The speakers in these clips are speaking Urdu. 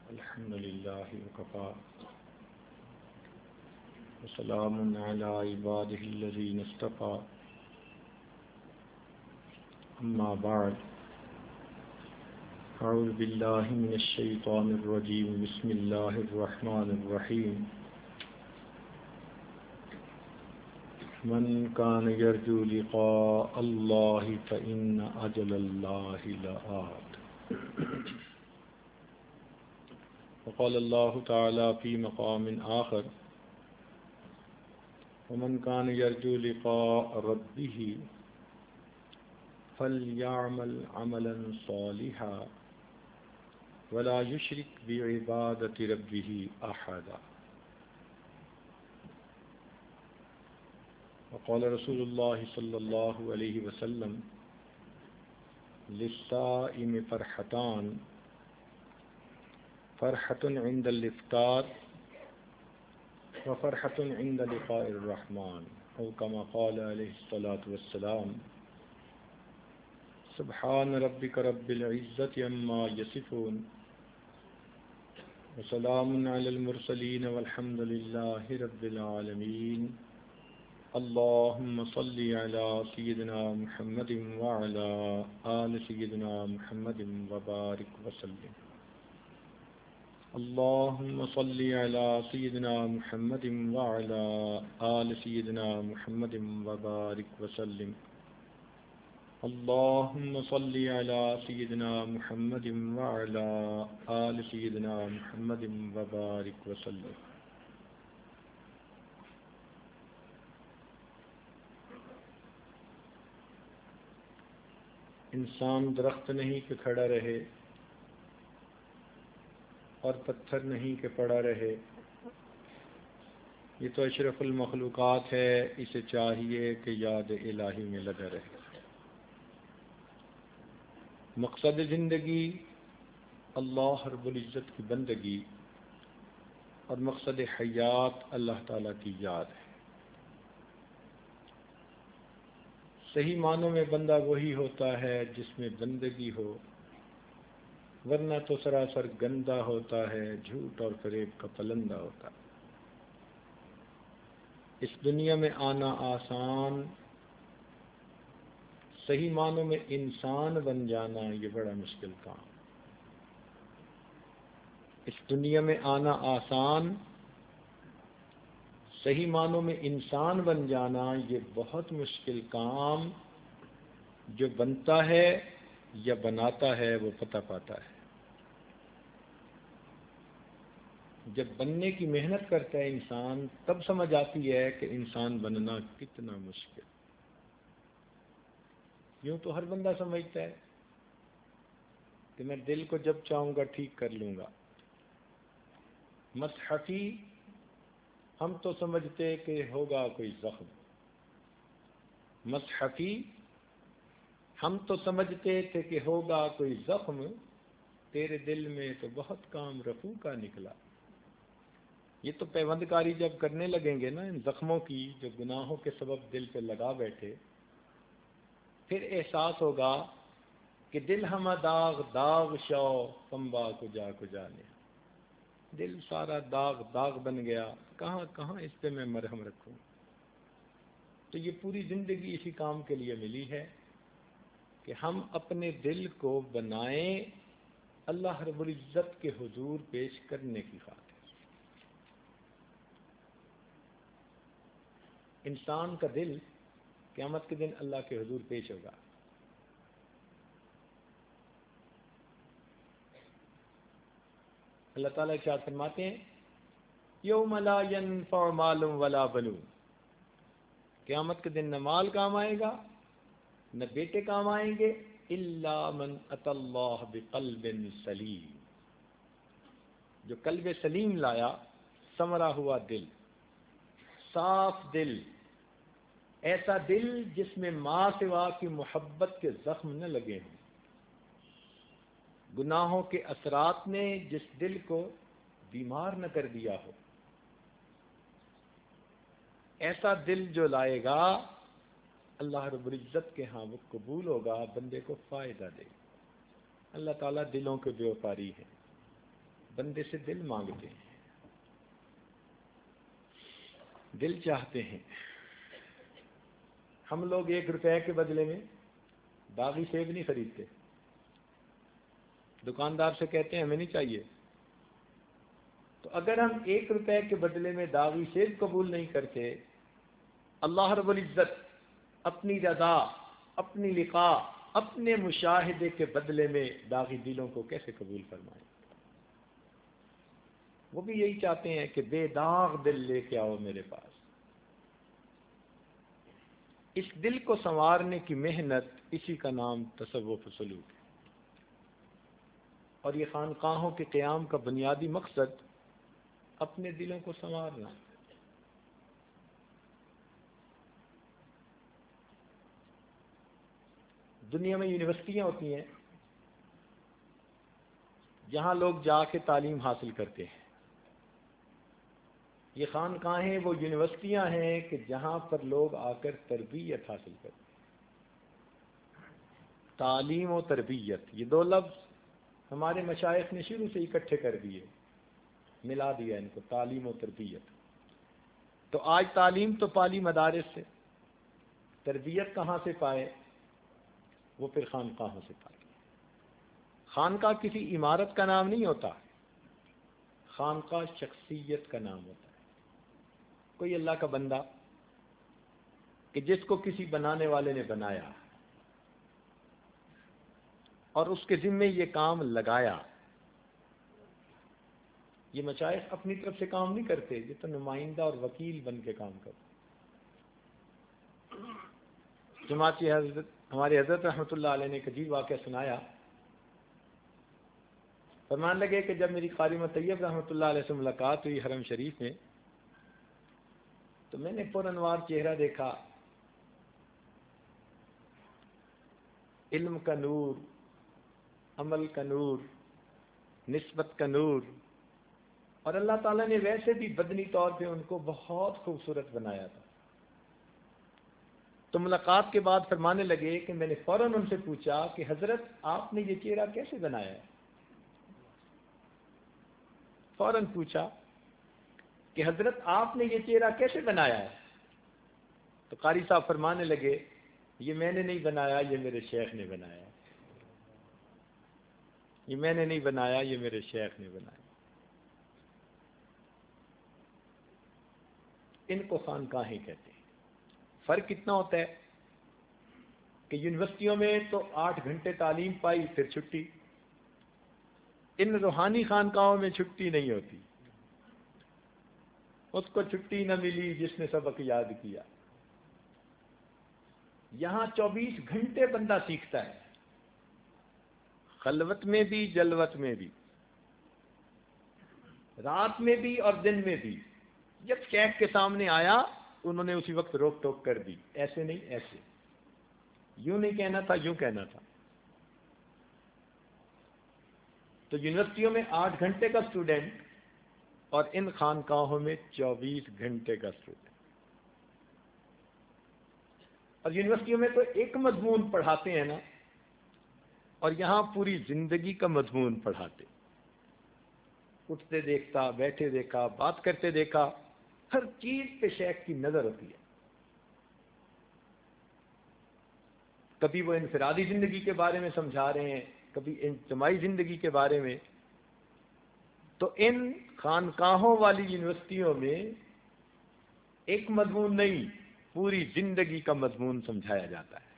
الحمد لله وكفى وسلام على عباده الذين اصطفى أما بعد أعوذ بالله من الشيطان الرجيم بسم الله الرحمن الرحيم من كان يرجو لقاء الله فإن أجل الله لآت وقال الله تعالى في مقام آخر ومن كان يرجو لقاء ربه فليعمل عملا صالحا ولا يشرك بعبادة ربه أحدا وقال رسول الله صلى الله عليه وسلم للصائم فرحتان فرحة عند الإفطار وفرحة عند لقاء الرحمن أو كما قال عليه الصلاة والسلام سبحان ربك رب العزة عما يصفون وسلام على المرسلين والحمد لله رب العالمين اللهم صل على سيدنا محمد وعلى آل سيدنا محمد وبارك وسلم اللهم صل على سيدنا محمد وعلى آل سيدنا محمد وبارك وسلم اللهم صل على سيدنا محمد وعلى آل سيدنا محمد وبارك وسلم انسان درخت نہیں کہ کھڑا رہے اور پتھر نہیں کہ پڑا رہے، یہ تو اشرف المخلوقات ہے، اسے چاہیے کہ یاد الہی میں لگا رہے۔ مقصد زندگی اللہ رب العزت کی بندگی اور مقصد حیات اللہ تعالیٰ کی یاد ہے۔ صحیح معنوں میں بندہ وہی ہوتا ہے جس میں بندگی ہو، ورنہ تو سراسر گندہ ہوتا ہے، جھوٹ اور فریب کا پلندہ ہوتا ہے۔ اس دنیا میں آنا آسان، صحیح معنوں میں انسان بن جانا یہ بڑا مشکل کام۔ اس دنیا میں آنا آسان، صحیح معنوں میں انسان بن جانا یہ بہت مشکل کام، جو بنتا ہے یا بناتا ہے وہ پتہ پاتا ہے۔ جب بننے کی محنت کرتا ہے انسان تب سمجھ آتی ہے کہ انسان بننا کتنا مشکل۔ یوں تو ہر بندہ سمجھتا ہے کہ میں دل کو جب چاہوں گا ٹھیک کر لوں گا۔ مصحفی ہم تو سمجھتے کہ ہوگا کوئی زخم، مصحفی ہم تو سمجھتے تھے کہ ہوگا کوئی زخم، تیرے دل میں تو بہت کام رفو کا نکلا۔ یہ تو پیوند کاری جب کرنے لگیں گے نا ان زخموں کی جو گناہوں کے سبب دل پہ لگا بیٹھے، پھر احساس ہوگا کہ دل ہمہ داغ داغ شو پمبا کجا کجانے، دل سارا داغ داغ بن گیا، کہاں کہاں اس پہ میں مرہم رکھوں۔ تو یہ پوری زندگی اسی کام کے لیے ملی ہے کہ ہم اپنے دل کو بنائیں اللہ رب العزت کے حضور پیش کرنے کی خاطر۔ انسان کا دل قیامت کے دن اللہ کے حضور پیش ہوگا۔ اللہ تعالیٰ ارشاد فرماتے ہیں یوم لا ینفع مال ولا بنون، قیامت کے دن نہ مال کام آئے گا نہ بیٹے کام آئیں گے، الا من اتی اللہ بقلب سلیم، جو قلب سلیم لایا، ثمرا ہوا دل، صاف دل، ایسا دل جس میں ماں سوا کی محبت کے زخم نہ لگے ہوں، گناہوں کے اثرات نے جس دل کو بیمار نہ کر دیا ہو، ایسا دل جو لائے گا اللہ رب العزت کے ہاں وہ قبول ہوگا، بندے کو فائدہ دے گا۔ اللہ تعالیٰ دلوں کے بیوپاری ہے، بندے سے دل مانگتے ہیں، دل چاہتے ہیں۔ ہم لوگ 1 روپے کے بدلے میں باغی سیب نہیں خریدتے، دکاندار سے کہتے ہیں ہمیں نہیں چاہیے۔ تو اگر ہم 1 روپے کے بدلے میں داغی سیب قبول نہیں کرتے، اللہ رب العزت اپنی رضا، اپنی لقاء، اپنے مشاہدے کے بدلے میں داغی دلوں کو کیسے قبول فرمائیں؟ وہ بھی یہی چاہتے ہیں کہ بے داغ دل لے کے آؤ میرے پاس۔ اس دل کو سنوارنے کی محنت، اسی کا نام تصوف و سلوک ہے۔ اور یہ خانقاہوں کے قیام کا بنیادی مقصد اپنے دلوں کو سنوارنا۔ دنیا میں یونیورسٹیاں ہوتی ہیں جہاں لوگ جا کے تعلیم حاصل کرتے ہیں۔ یہ خانقاہیں وہ یونیورسٹیاں ہیں کہ جہاں پر لوگ آ کر تربیت حاصل کرتے ہیں۔ تعلیم و تربیت، یہ 2 لفظ ہمارے مشائخ نے شروع سے اکٹھے کر دیے، ملا دیا ان کو، تعلیم و تربیت۔ تو آج تعلیم تو پالی مدارس سے، تربیت کہاں سے پائے؟ وہ پھر خانقاہوں سے پائے۔ خانقاہ کسی عمارت کا نام نہیں ہوتا، خانقاہ شخصیت کا نام ہوتا ہے۔ کوئی اللہ کا بندہ کہ جس کو کسی بنانے والے نے بنایا اور اس کے ذمے یہ کام لگایا۔ یہ مشائخ اپنی طرف سے کام نہیں کرتے، یہ تو نمائندہ اور وکیل بن کے کام کرتے۔ چنانچہ ہمارے حضرت رحمۃ اللہ علیہ نے ایک عجیب واقعہ سنایا۔ فرمان لگے کہ جب میری قاری طیب رحمۃ اللہ علیہ سے ملاقات ہوئی حرم شریف میں، تو میں نے پرانوار چہرہ دیکھا، علم کا نور، عمل کا نور، نسبت کا نور، اور اللہ تعالیٰ نے ویسے بھی بدنی طور پہ ان کو بہت خوبصورت بنایا تھا۔ تو ملاقات کے بعد فرمانے لگے کہ میں نے فوراً ان سے پوچھا کہ حضرت آپ نے یہ چہرہ کیسے بنایا ہے؟ فوراً پوچھا کہ حضرت آپ نے یہ چہرہ کیسے بنایا ہے؟ تو قاری صاحب فرمانے لگے یہ میں نے نہیں بنایا، یہ میرے شیخ نے بنایا۔ یہ میں نے نہیں بنایا، یہ میرے شیخ نے بنایا۔ ان کو خانقاہیں کہتے ہیں۔ فرق کتنا ہوتا ہے کہ یونیورسٹیوں میں تو 8 گھنٹے تعلیم پائی پھر چھٹی، ان روحانی خانقاہوں میں چھٹی نہیں ہوتی۔ اس کو چھٹی نہ ملی جس نے سبق یاد کیا۔ یہاں 24 گھنٹے بندہ سیکھتا ہے، خلوت میں بھی، جلوت میں بھی، رات میں بھی اور دن میں بھی۔ جب شیخ کے سامنے آیا انہوں نے اسی وقت روک ٹوک کر دی، ایسے نہیں ایسے، یوں نہیں کہنا تھا، یوں کہنا تھا۔ تو یونیورسٹیوں میں 8 گھنٹے کا اسٹوڈنٹ اور ان خانقاہوں میں 24 گھنٹے کا اسٹوڈنٹ۔ اور یونیورسٹیوں میں تو ایک مضمون پڑھاتے ہیں نا، اور یہاں پوری زندگی کا مضمون پڑھاتے۔ اٹھتے دیکھتا، بیٹھے دیکھا، بات کرتے دیکھا، ہر چیز پہ شیخ کی نظر ہوتی ہے۔ کبھی وہ انفرادی زندگی کے بارے میں سمجھا رہے ہیں، کبھی اجتماعی زندگی کے بارے میں۔ تو ان خانقاہوں والی یونیورسٹیوں میں ایک مضمون نہیں، پوری زندگی کا مضمون سمجھایا جاتا ہے۔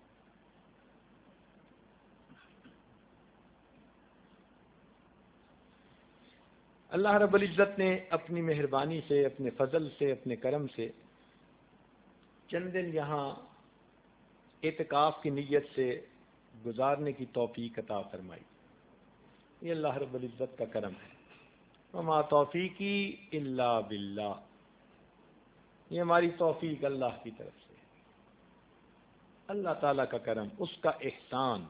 اللہ رب العزت نے اپنی مہربانی سے، اپنے فضل سے، اپنے کرم سے چند دن یہاں اعتکاف کی نیت سے گزارنے کی توفیق عطا فرمائی۔ یہ اللہ رب العزت کا کرم ہے۔ وما توفیقی الا باللہ، یہ ہماری توفیق اللہ کی طرف سے، اللہ تعالیٰ کا کرم، اس کا احسان۔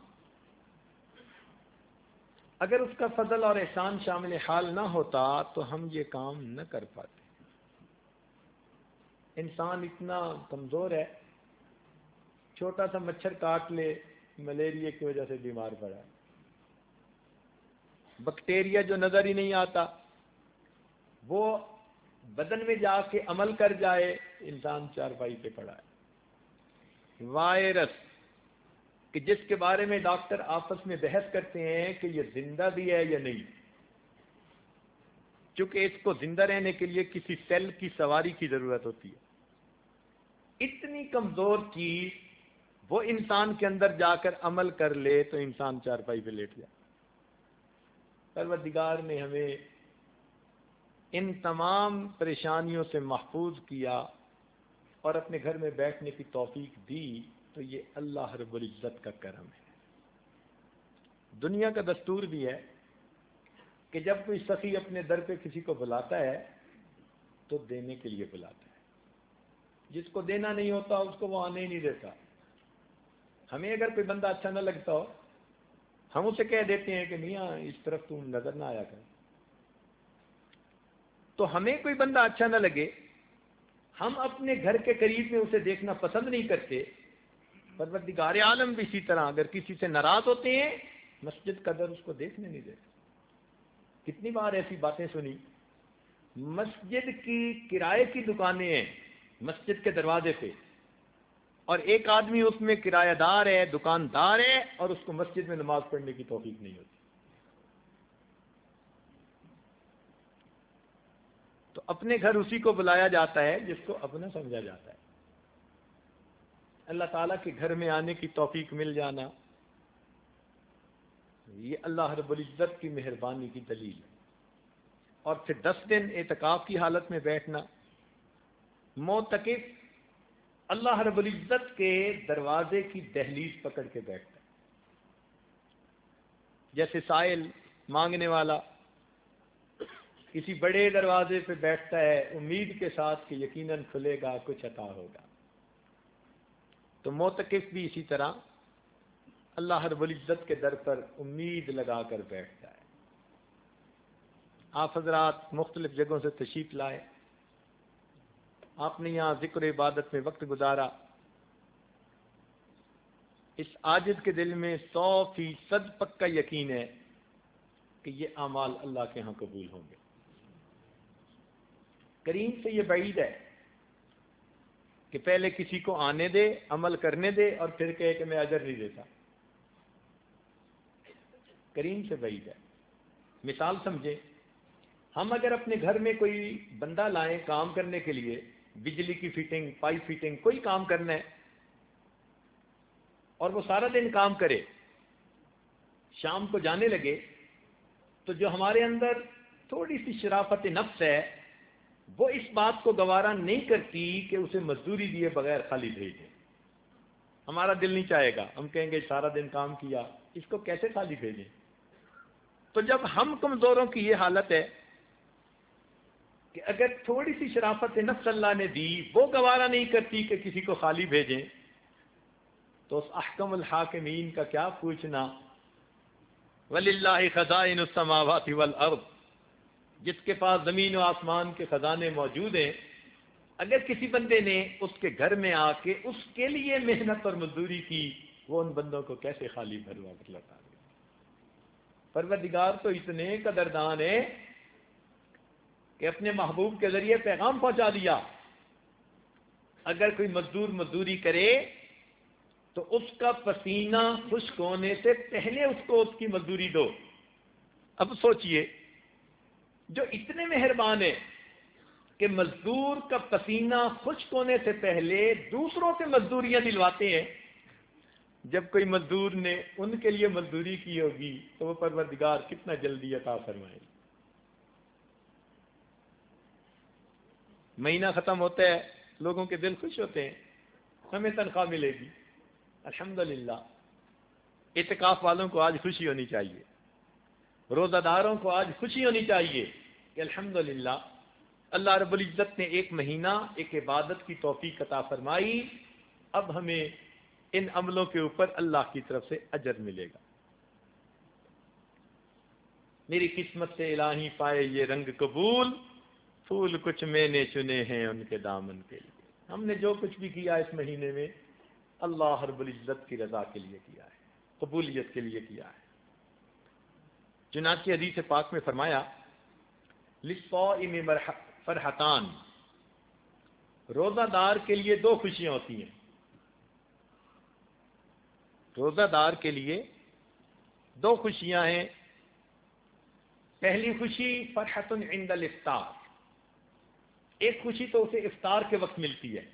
اگر اس کا فضل اور احسان شامل حال نہ ہوتا تو ہم یہ کام نہ کر پاتے۔ انسان اتنا کمزور ہے، چھوٹا سا مچھر کاٹ لے، ملیریا کی وجہ سے بیمار پڑا۔ بیکٹیریا جو نظر ہی نہیں آتا وہ بدن میں جا کے عمل کر جائے، انسان چارپائی پہ پڑا ہے۔ وائرس کہ جس کے بارے میں ڈاکٹر آپس میں بحث کرتے ہیں کہ یہ زندہ بھی ہے یا نہیں، چونکہ اس کو زندہ رہنے کے لیے کسی سیل کی سواری کی ضرورت ہوتی ہے۔ اتنی کمزور چیز وہ انسان کے اندر جا کر عمل کر لے تو انسان چارپائی پہ لیٹ جائے۔ پروردگار نے ہمیں ان تمام پریشانیوں سے محفوظ کیا اور اپنے گھر میں بیٹھنے کی توفیق دی، تو یہ اللہ رب العزت کا کرم ہے۔ دنیا کا دستور بھی ہے کہ جب کوئی سخی اپنے در پہ کسی کو بلاتا ہے تو دینے کے لیے بلاتا ہے، جس کو دینا نہیں ہوتا اس کو وہ آنے ہی نہیں دیتا۔ ہمیں اگر کوئی بندہ اچھا نہ لگتا ہو ہم اسے کہہ دیتے ہیں کہ میاں اس طرف تم نظر نہ آیا کر۔ تو ہمیں کوئی بندہ اچھا نہ لگے، ہم اپنے گھر کے قریب میں اسے دیکھنا پسند نہیں کرتے، پروردگار عالم بھی اسی طرح اگر کسی سے ناراض ہوتے ہیں مسجد کا در اس کو دیکھنے نہیں دیتے۔ کتنی بار ایسی باتیں سنی، مسجد کی کرائے کی دکانیں ہیں مسجد کے دروازے پہ، اور ایک آدمی اس میں کرایہ دار ہے، دکاندار ہے، اور اس کو مسجد میں نماز پڑھنے کی توفیق نہیں ہوتی۔ تو اپنے گھر اسی کو بلایا جاتا ہے جس کو اپنا سمجھا جاتا ہے۔ اللہ تعالیٰ کے گھر میں آنے کی توفیق مل جانا یہ اللہ رب العزت کی مہربانی کی دلیل ہے۔ اور پھر 10 دن اعتکاف کی حالت میں بیٹھنا، معتکف اللہ رب العزت کے دروازے کی دہلیز پکڑ کے بیٹھتا ہے، جیسے سائل مانگنے والا کسی بڑے دروازے پہ بیٹھتا ہے امید کے ساتھ کہ یقیناً کھلے گا، کچھ عطا ہوگا۔ تو معتکف بھی اسی طرح اللہ رب العزت کے در پر امید لگا کر بیٹھتا ہے۔ آپ حضرات مختلف جگہوں سے تشریف لائے، آپ نے یہاں ذکر عبادت میں وقت گزارا، اس عاجز کے دل میں 100% پکا یقین ہے کہ یہ اعمال اللہ کے ہاں قبول ہوں گے۔ کریم سے یہ بعید ہے کہ پہلے کسی کو آنے دے، عمل کرنے دے، اور پھر کہے کہ میں اجر نہیں دیتا۔ کریم سے بعید ہے۔ مثال سمجھیں، ہم اگر اپنے گھر میں کوئی بندہ لائیں کام کرنے کے لیے، بجلی کی فٹنگ، پائپ فٹنگ، کوئی کام کرنا ہے، اور وہ سارا دن کام کرے، شام کو جانے لگے، تو جو ہمارے اندر تھوڑی سی شرافت نفس ہے وہ اس بات کو گوارا نہیں کرتی کہ اسے مزدوری دیے بغیر خالی بھیجیں۔ ہمارا دل نہیں چاہے گا، ہم کہیں گے سارا دن کام کیا، اس کو کیسے خالی بھیجیں۔ تو جب ہم کمزوروں کی یہ حالت ہے کہ اگر تھوڑی سی شرافت نفس اللہ نے دی وہ گوارا نہیں کرتی کہ کسی کو خالی بھیجیں، تو اس احکم الحاکمین کا کیا پوچھنا۔ وَلِلَّهِ خَزَائِنُ السَّمَاوَاتِ وَالْأَرْضِ، جس کے پاس زمین و آسمان کے خزانے موجود ہیں، اگر کسی بندے نے اس کے گھر میں آ کے اس کے لیے محنت اور مزدوری کی، وہ ان بندوں کو کیسے خالی بھروا کر لوٹا دے۔ پروردگار تو اتنے قدردان ہے کہ اپنے محبوب کے ذریعے پیغام پہنچا دیا، اگر کوئی مزدور مزدوری کرے تو اس کا پسینہ خشک ہونے سے پہلے اس کو اس کی مزدوری دو۔ اب سوچئے، جو اتنے مہربان ہیں کہ مزدور کا پسینہ خشک ہونے سے پہلے دوسروں سے مزدوریاں دلواتے ہیں، جب کوئی مزدور نے ان کے لیے مزدوری کی ہوگی تو وہ پروردگار کتنا جلدی عطا فرمائے۔ مہینہ ختم ہوتا ہے، لوگوں کے دل خوش ہوتے ہیں، ہمیں تنخواہ ملے گی۔ الحمدللہ، اعتکاف والوں کو آج خوشی ہونی چاہیے، روزہ داروں کو آج خوشی ہونی چاہیے کہ الحمدللہ اللہ رب العزت نے ایک مہینہ ایک عبادت کی توفیق عطا فرمائی، اب ہمیں ان عملوں کے اوپر اللہ کی طرف سے اجر ملے گا۔ میری قسمت سے الہی پائے یہ رنگ قبول، پھول کچھ میں نے چنے ہیں ان کے دامن کے لیے۔ ہم نے جو کچھ بھی کیا اس مہینے میں اللہ رب العزت کی رضا کے لیے کیا ہے، قبولیت کے لیے کیا ہے۔ چنانچہ حدیث پاک میں فرمایا للصائم فرحتان، روزہ دار کے لیے دو خوشیاں ہوتی ہیں. روزہ دار کے لیے دو خوشیاں ہیں. پہلی خوشی فرحت عند الافطار، ایک خوشی تو اسے افطار کے وقت ملتی ہے.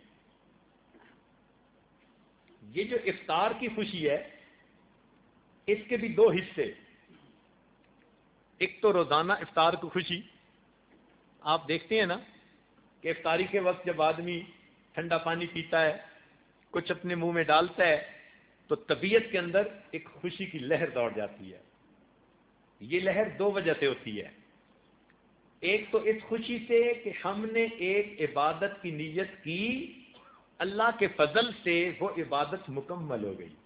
یہ جو افطار کی خوشی ہے اس کے بھی دو حصے. ایک تو روزانہ افطار کی خوشی، آپ دیکھتے ہیں نا کہ افطاری کے وقت جب آدمی ٹھنڈا پانی پیتا ہے، کچھ اپنے منہ میں ڈالتا ہے، تو طبیعت کے اندر ایک خوشی کی لہر دوڑ جاتی ہے. یہ لہر دو وجہ سے ہوتی ہے. ایک تو اس خوشی سے کہ ہم نے ایک عبادت کی نیت کی، اللہ کے فضل سے وہ عبادت مکمل ہو گئی.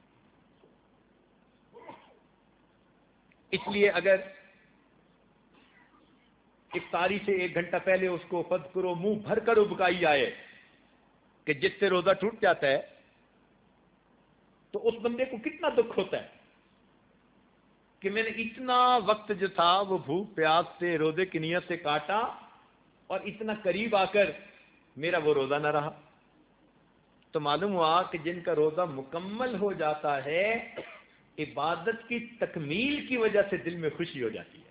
اس لیے اگر افطاری سے ایک گھنٹہ پہلے اس کو فذکرو منہ بھر کر ابکائی آئے کہ جس سے روزہ ٹوٹ جاتا ہے، تو اس بندے کو کتنا دکھ ہوتا ہے کہ میں نے اتنا وقت جو تھا وہ بھوک پیاس سے روزے کی نیت سے کاٹا اور اتنا قریب آ کر میرا وہ روزہ نہ رہا. تو معلوم ہوا کہ جن کا روزہ مکمل ہو جاتا ہے، عبادت کی تکمیل کی وجہ سے دل میں خوشی ہو جاتی ہے.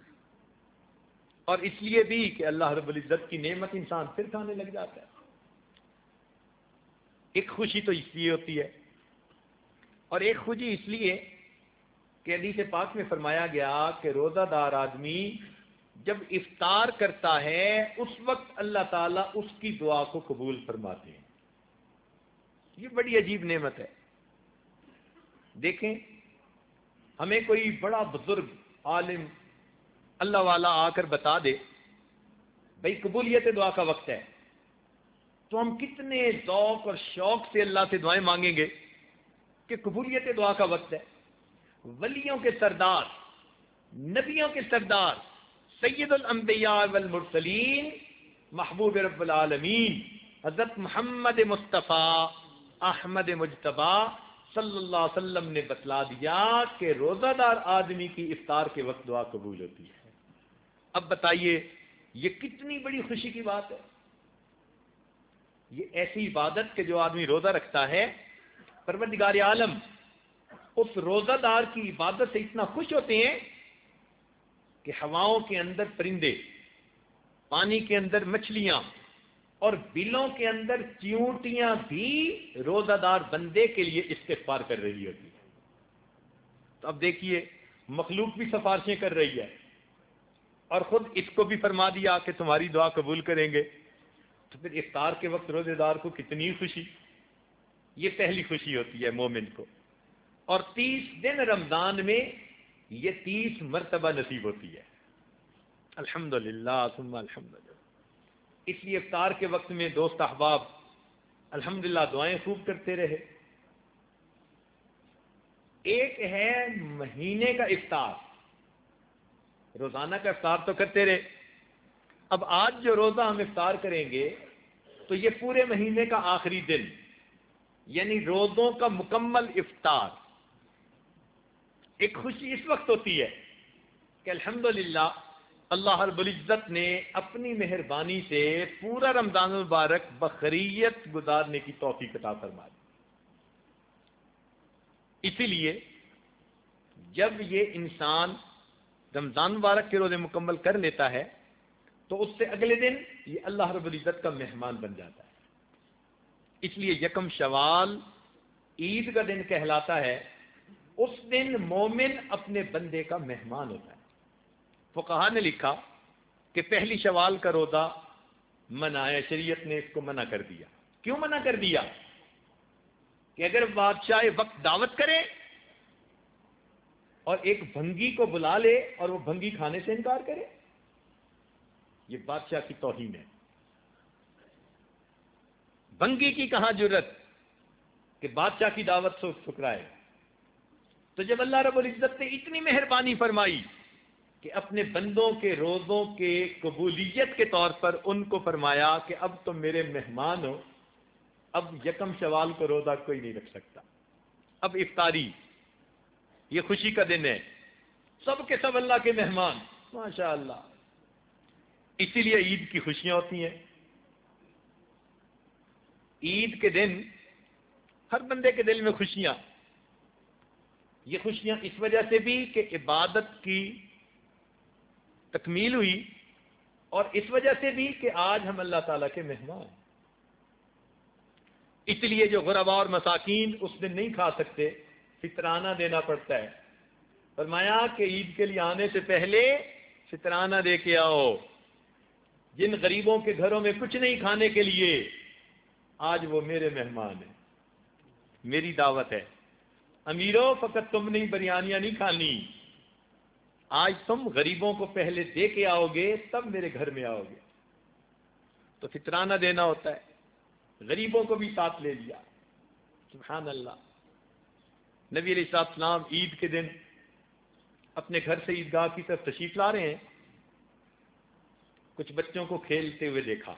اور اس لیے بھی کہ اللہ رب العزت کی نعمت انسان پھر کھانے لگ جاتا ہے. ایک خوشی تو اس لیے ہوتی ہے، اور ایک خوشی اس لیے کہ حدیث پاک میں فرمایا گیا کہ روزہ دار آدمی جب افطار کرتا ہے اس وقت اللہ تعالیٰ اس کی دعا کو قبول فرماتے ہیں. یہ بڑی عجیب نعمت ہے. دیکھیں، ہمیں کوئی بڑا بزرگ عالم اللہ والا آ کر بتا دے بھئی قبولیت دعا کا وقت ہے، تو ہم کتنے ذوق اور شوق سے اللہ سے دعائیں مانگیں گے کہ قبولیت دعا کا وقت ہے. ولیوں کے سردار، نبیوں کے سردار، سید الانبیاء والمرسلین، محبوب رب العالمین حضرت محمد مصطفیٰ احمد مجتبی صلی اللہ علیہ وسلم نے بتلا دیا کہ روزہ دار آدمی کی افطار کے وقت دعا قبول ہوتی ہے. اب بتائیے یہ کتنی بڑی خوشی کی بات ہے. یہ ایسی عبادت کہ جو آدمی روزہ رکھتا ہے، پروردگار عالم اس روزہ دار کی عبادت سے اتنا خوش ہوتے ہیں کہ ہواؤں کے اندر پرندے، پانی کے اندر مچھلیاں اور بلوں کے اندر چیونٹیاں بھی روزہ دار بندے کے لیے استغفار کر رہی ہوتی ہے. تو اب دیکھیے مخلوق بھی سفارشیں کر رہی ہے اور خود اس کو بھی فرما دیا کہ تمہاری دعا قبول کریں گے. تو پھر افطار کے وقت روزے دار کو کتنی خوشی. یہ پہلی خوشی ہوتی ہے مومن کو. اور 30 دن رمضان میں یہ 30 مرتبہ نصیب ہوتی ہے. الحمدللہ ثم الحمدللہ. اس لیے افطار کے وقت میں دوست احباب الحمدللہ دعائیں خوب کرتے رہے. ایک ہے مہینے کا افطار، روزانہ کا افطار تو کرتے رہے. اب آج جو روزہ ہم افطار کریں گے تو یہ پورے مہینے کا آخری دن، یعنی روزوں کا مکمل افطار. ایک خوشی اس وقت ہوتی ہے کہ الحمدللہ اللہ رب العزت نے اپنی مہربانی سے پورا رمضان المبارک بخیریت گزارنے کی توفیق عطا فرما دی. اسی لیے جب یہ انسان رمضان مبارک کے روزے مکمل کر لیتا ہے تو اس سے اگلے دن یہ اللہ رب العزت کا مہمان بن جاتا ہے. اس لیے یکم شوال عید کا دن کہلاتا ہے. اس دن مومن اپنے بندے کا مہمان ہوتا ہے. فقہا نے لکھا کہ پہلی شوال کا روزہ منع ہے، شریعت نے اس کو منع کر دیا. کیوں منع کر دیا؟ کہ اگر بادشاہ وقت دعوت کرے اور ایک بھنگی کو بلا لے اور وہ بھنگی کھانے سے انکار کرے، یہ بادشاہ کی توہین ہے. بھنگی کی کہاں جرت کہ بادشاہ کی دعوت سے ٹھکرائے. تو جب اللہ رب العزت نے اتنی مہربانی فرمائی کہ اپنے بندوں کے روزوں کے قبولیت کے طور پر ان کو فرمایا کہ اب تم میرے مہمان ہو، اب یکم شوال کو روزہ کوئی نہیں رکھ سکتا. اب افطاری یہ خوشی کا دن ہے سب کے سب اللہ کے مہمان، ماشاء اللہ۔ اسی لیے عید کی خوشیاں ہوتی ہیں۔ عید کے دن ہر بندے کے دل میں خوشیاں، یہ خوشیاں اس وجہ سے بھی کہ عبادت کی تکمیل ہوئی، اور اس وجہ سے بھی کہ آج ہم اللہ تعالیٰ کے مہمان ہیں۔ اس لیے جو غرباء اور مساکین اس دن نہیں کھا سکتے، فطرانہ دینا پڑتا ہے۔ فرمایا کہ عید کے لیے آنے سے پہلے فطرانہ دے کے آؤ۔ جن غریبوں کے گھروں میں کچھ نہیں کھانے کے لیے، آج وہ میرے مہمان ہیں، میری دعوت ہے۔ امیروں، فقط تم نے بریانیاں نہیں کھانی، آج تم غریبوں کو پہلے دے کے آؤ گے تب میرے گھر میں آؤ گے۔ تو فطرانہ دینا ہوتا ہے، غریبوں کو بھی ساتھ لے لیا۔ سبحان اللہ۔ نبی علیہ السلام عید کے دن اپنے گھر سے عیدگاہ کی طرف تشریف لا رہے ہیں، کچھ بچوں کو کھیلتے ہوئے دیکھا۔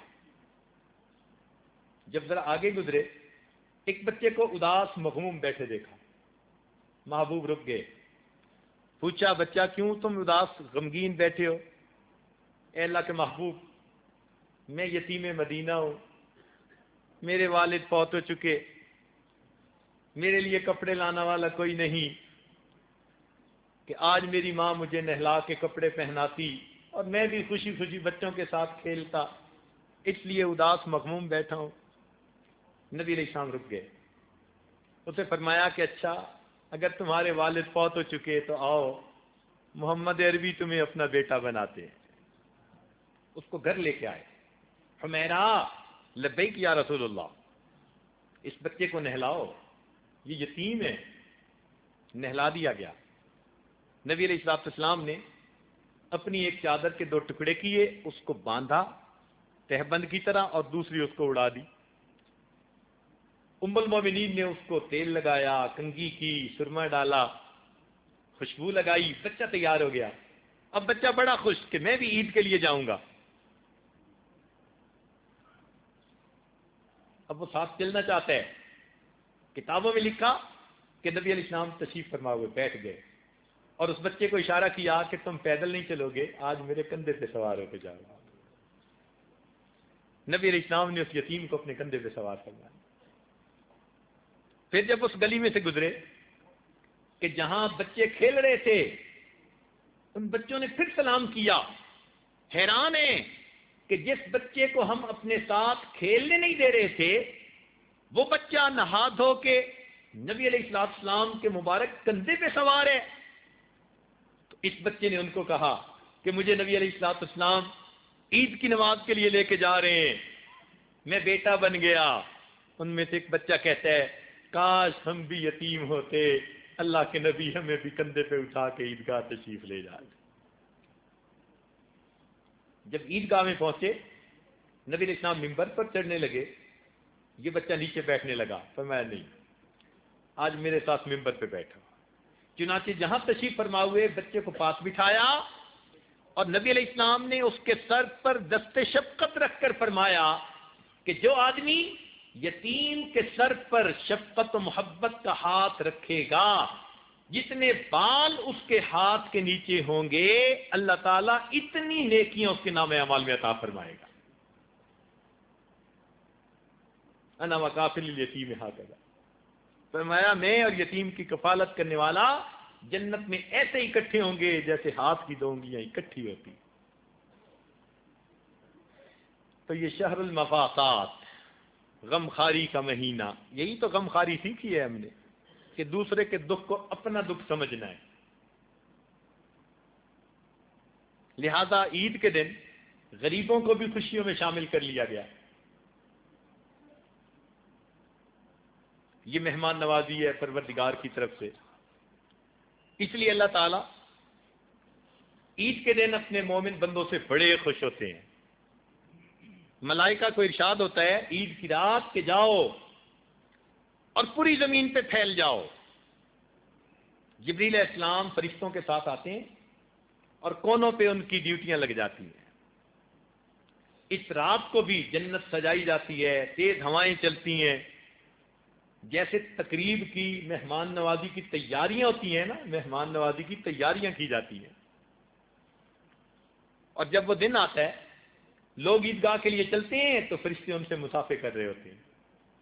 جب ذرا آگے گزرے، ایک بچے کو اداس مغموم بیٹھے دیکھا۔ محبوب رک گئے، پوچھا بچہ کیوں تم اداس غمگین بیٹھے ہو؟ اے اللہ کے محبوب، میں یتیم مدینہ ہوں، میرے والد فوت ہو چکے، میرے لیے کپڑے لانا والا کوئی نہیں کہ آج میری ماں مجھے نہلا کے کپڑے پہناتی اور میں بھی خوشی خوشی بچوں کے ساتھ کھیلتا، اس لیے اداس مغموم بیٹھا ہوں۔ نبی علیہ السلام رک گئے، اسے فرمایا کہ اچھا اگر تمہارے والد فوت ہو چکے تو آؤ، محمد عربی تمہیں اپنا بیٹا بناتے ہیں۔ اس کو گھر لے کے آئے۔ حمیرہ، لبیک یا رسول اللہ، اس بچے کو نہلاؤ، یہ یتیم ہے۔ نہلا دیا گیا۔ نبی علیہ السلام نے اپنی ایک چادر کے 2 ٹکڑے کیے، اس کو باندھا تہبند کی طرح اور دوسری اس کو اڑا دی۔ ام المومنین نے اس کو تیل لگایا، کنگھی کی، سرما ڈالا، خوشبو لگائی، بچہ تیار ہو گیا۔ اب بچہ بڑا خوش کہ میں بھی عید کے لیے جاؤں گا۔ اب وہ ساتھ چلنا چاہتا ہے۔ کتابوں میں لکھا کہ نبی علیہ السلام تشریف فرما ہوئے بیٹھ گئے اور اس بچے کو اشارہ کیا کہ تم پیدل نہیں چلو گے، آج میرے کندھے پہ سوار ہو کے جاؤ۔ نبی علیہ السلام نے اس یتیم کو اپنے کندھے پہ سوار کروایا۔ پھر جب اس گلی میں سے گزرے کہ جہاں بچے کھیل رہے تھے، ان بچوں نے پھر سلام کیا۔ حیران ہیں کہ جس بچے کو ہم اپنے ساتھ کھیلنے نہیں دے رہے تھے، وہ بچہ نہا دھو کے نبی علیہ السلام کے مبارک کندھے پہ سوار ہے۔ تو اس بچے نے ان کو کہا کہ مجھے نبی علیہ السلام عید کی نماز کے لیے لے کے جا رہے ہیں، میں بیٹا بن گیا۔ ان میں سے ایک بچہ کہتا ہے کاش ہم بھی یتیم ہوتے، اللہ کے نبی ہمیں بھی کندھے پہ اٹھا کے عیدگاہ تشریف لے جاتے۔ جب عیدگاہ میں پہنچے، نبی علیہ السلام ممبر پر چڑھنے لگے، یہ بچہ نیچے بیٹھنے لگا۔ فرمایا نہیں، آج میرے ساتھ ممبر پہ بیٹھا۔ چنانچہ جہاں تشریف فرما ہوئے بچے کو پاس بٹھایا اور نبی علیہ السلام نے اس کے سر پر دست شفقت رکھ کر فرمایا کہ جو آدمی یتیم کے سر پر شفقت و محبت کا ہاتھ رکھے گا، جتنے بال اس کے ہاتھ کے نیچے ہوں گے، اللہ تعالیٰ اتنی نیکیاں اس کے نام اعمال میں عطا فرمائے گا۔ انا وکافل الیتیم ہاکذا، فرمایا میں اور یتیم کی کفالت کرنے والا جنت میں ایسے اکٹھے ہوں گے جیسے ہاتھ کی 2 انگلیاں اکٹھی ہوتی۔ تو یہ شہر المفاقات، غم خاری کا مہینہ، یہی تو غم خاری سیکھی ہے ہم نے کہ دوسرے کے دکھ کو اپنا دکھ سمجھنا ہے۔ لہذا عید کے دن غریبوں کو بھی خوشیوں میں شامل کر لیا گیا۔ یہ مہمان نوازی ہے پروردگار کی طرف سے۔ اس لیے اللہ تعالیٰ عید کے دن اپنے مومن بندوں سے بڑے خوش ہوتے ہیں۔ ملائکہ کو ارشاد ہوتا ہے عید کی رات کہ جاؤ اور پوری زمین پہ پھیل جاؤ۔ جبریل علیہ السلام فرشتوں کے ساتھ آتے ہیں اور کونوں پہ ان کی ڈیوٹیاں لگ جاتی ہیں۔ اس رات کو بھی جنت سجائی جاتی ہے، تیز ہوائیں چلتی ہیں، جیسے تقریب کی مہمان نوازی کی تیاریاں ہوتی ہیں نا، مہمان نوازی کی تیاریاں کی جاتی ہیں، اور جب وہ دن آتا ہے لوگ عیدگاہ کے لیے چلتے ہیں تو فرشتے ان سے مصافحے کر رہے ہوتے ہیں.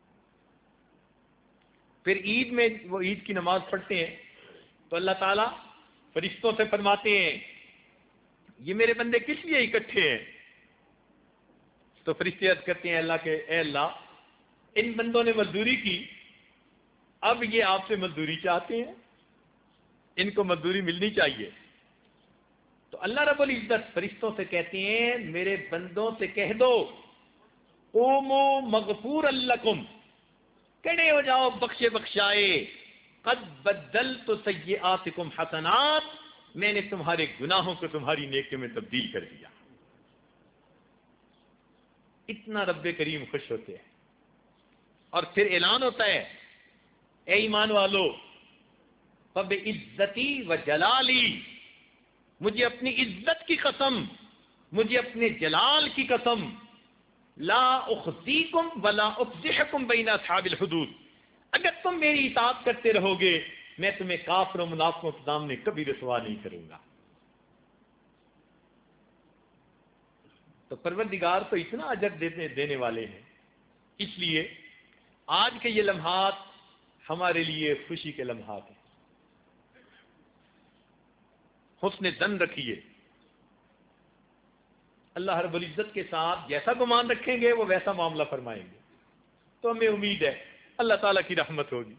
پھر عید میں وہ عید کی نماز پڑھتے ہیں تو اللہ تعالیٰ فرشتوں سے فرماتے ہیں یہ میرے بندے کس لیے اکٹھے ہیں؟ تو فرشتے عرض کرتے ہیں اللہ کے اے اللہ، ان بندوں نے مزدوری کی، اب یہ آپ سے مزدوری چاہتے ہیں، ان کو مزدوری ملنی چاہیے. تو اللہ رب العزت فرشتوں سے کہتے ہیں میرے بندوں سے کہہ دو قوموا مغفورا لکم، کھڑے ہو جاؤ بخشے بخشائے، قد بدلت سیئاتکم حسنات، میں نے تمہارے گناہوں کو تمہاری نیکیوں میں تبدیل کر دیا. اتنا رب کریم خوش ہوتے ہیں. اور پھر اعلان ہوتا ہے اے ایمان والو فبعزتی وجلالی، مجھے اپنی عزت کی قسم، مجھے اپنے جلال کی قسم، لا اخزیکم ولا افضحکم بین اصحاب الحدود، اگر تم میری اطاعت کرتے رہو گے میں تمہیں کافر و منافقوں کے سامنے کبھی رسوا نہیں کروں گا. تو پروردگار تو اتنا اجر دینے والے ہیں. اس لیے آج کے یہ لمحات ہمارے لیے خوشی کے لمحات ہیں. حسن ظن رکھیے، اللہ رب العزت کے ساتھ جیسا گمان رکھیں گے وہ ویسا معاملہ فرمائیں گے. تو ہمیں امید ہے اللہ تعالیٰ کی رحمت ہوگی.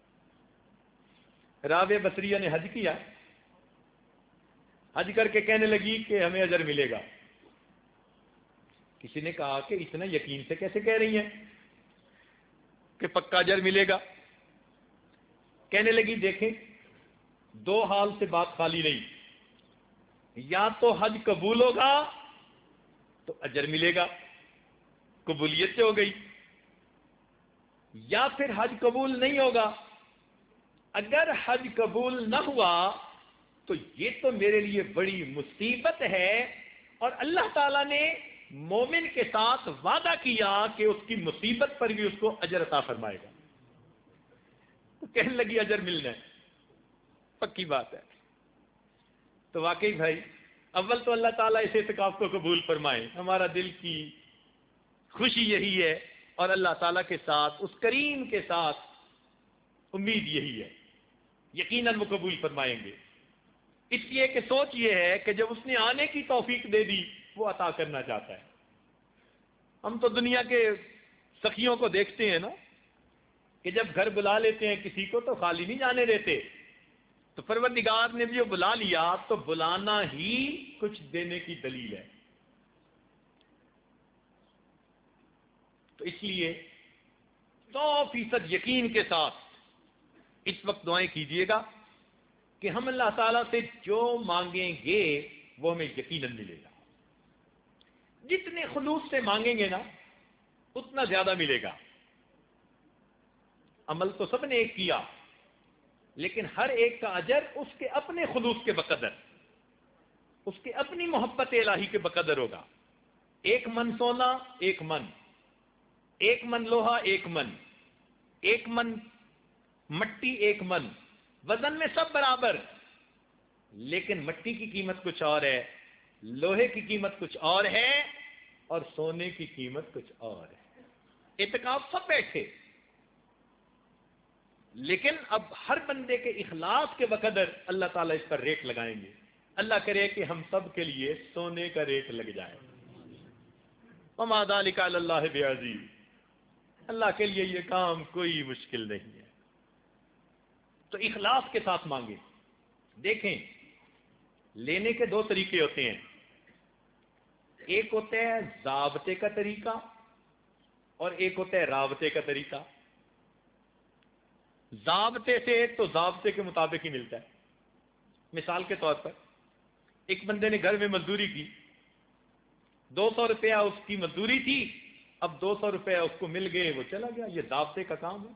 رابعہ بصریہ نے حج کیا، حج کر کے کہنے لگی کہ ہمیں اجر ملے گا. کسی نے کہا کہ اتنا یقین سے کیسے کہہ رہی ہیں کہ پکا اجر ملے گا؟ کہنے لگی دیکھیں دو حال سے بات خالی نہیں، یا تو حج قبول ہوگا تو اجر ملے گا، قبولیت سے ہو گئی، یا پھر حج قبول نہیں ہوگا. اگر حج قبول نہ ہوا تو یہ تو میرے لیے بڑی مصیبت ہے، اور اللہ تعالیٰ نے مومن کے ساتھ وعدہ کیا کہ اس کی مصیبت پر بھی اس کو اجر عطا فرمائے گا. تو کہنے لگی اجر ملنا ہے، پکی بات ہے. تو واقعی بھائی اول تو اللہ تعالیٰ اس اعتکاف کو قبول فرمائے، ہمارا دل کی خوشی یہی ہے، اور اللہ تعالیٰ کے ساتھ اس کریم کے ساتھ امید یہی ہے یقیناً وہ قبول فرمائیں گے. اس لیے کہ سوچ یہ ہے کہ جب اس نے آنے کی توفیق دے دی وہ عطا کرنا چاہتا ہے. ہم تو دنیا کے سخیوں کو دیکھتے ہیں نا کہ جب گھر بلا لیتے ہیں کسی کو تو خالی نہیں جانے دیتے. تو پروردگار نے بھی بلا لیا تو بلانا ہی کچھ دینے کی دلیل ہے. تو اس لیے 100% یقین کے ساتھ اس وقت دعائیں کیجئے گا کہ ہم اللہ تعالیٰ سے جو مانگیں گے وہ ہمیں یقیناً ملے گا. جتنے خلوص سے مانگیں گے نا اتنا زیادہ ملے گا. عمل تو سب نے ایک کیا لیکن ہر ایک کا اجر اس کے اپنے خلوص کے بقدر، اس کے اپنی محبت الہی کے بقدر ہوگا. 1 من سونا 1 من، 1 من لوہا 1 من، 1 من مٹی 1 من، وزن میں سب برابر، لیکن مٹی کی قیمت کچھ اور ہے، لوہے کی قیمت کچھ اور ہے، اور سونے کی قیمت کچھ اور ہے. اعتکاف سب بیٹھے لیکن اب ہر بندے کے اخلاص کے بقدر اللہ تعالیٰ اس پر ریٹ لگائیں گے. اللہ کرے کہ ہم سب کے لیے سونے کا ریٹ لگ جائے. وما ذلک علی اللہ بعزیز، اللہ کے لیے یہ کام کوئی مشکل نہیں ہے. تو اخلاص کے ساتھ مانگیں. دیکھیں لینے کے 2 طریقے ہوتے ہیں، ایک ہوتا ہے ضابطے کا طریقہ اور ایک ہوتا ہے رابطے کا طریقہ. ضابطے سے تو ضابطے کے مطابق ہی ملتا ہے. مثال کے طور پر ایک بندے نے گھر میں مزدوری کی، 200 روپیہ اس کی مزدوری تھی، اب 200 روپیہ اس کو مل گئے، وہ چلا گیا. یہ ضابطے کا کام ہے.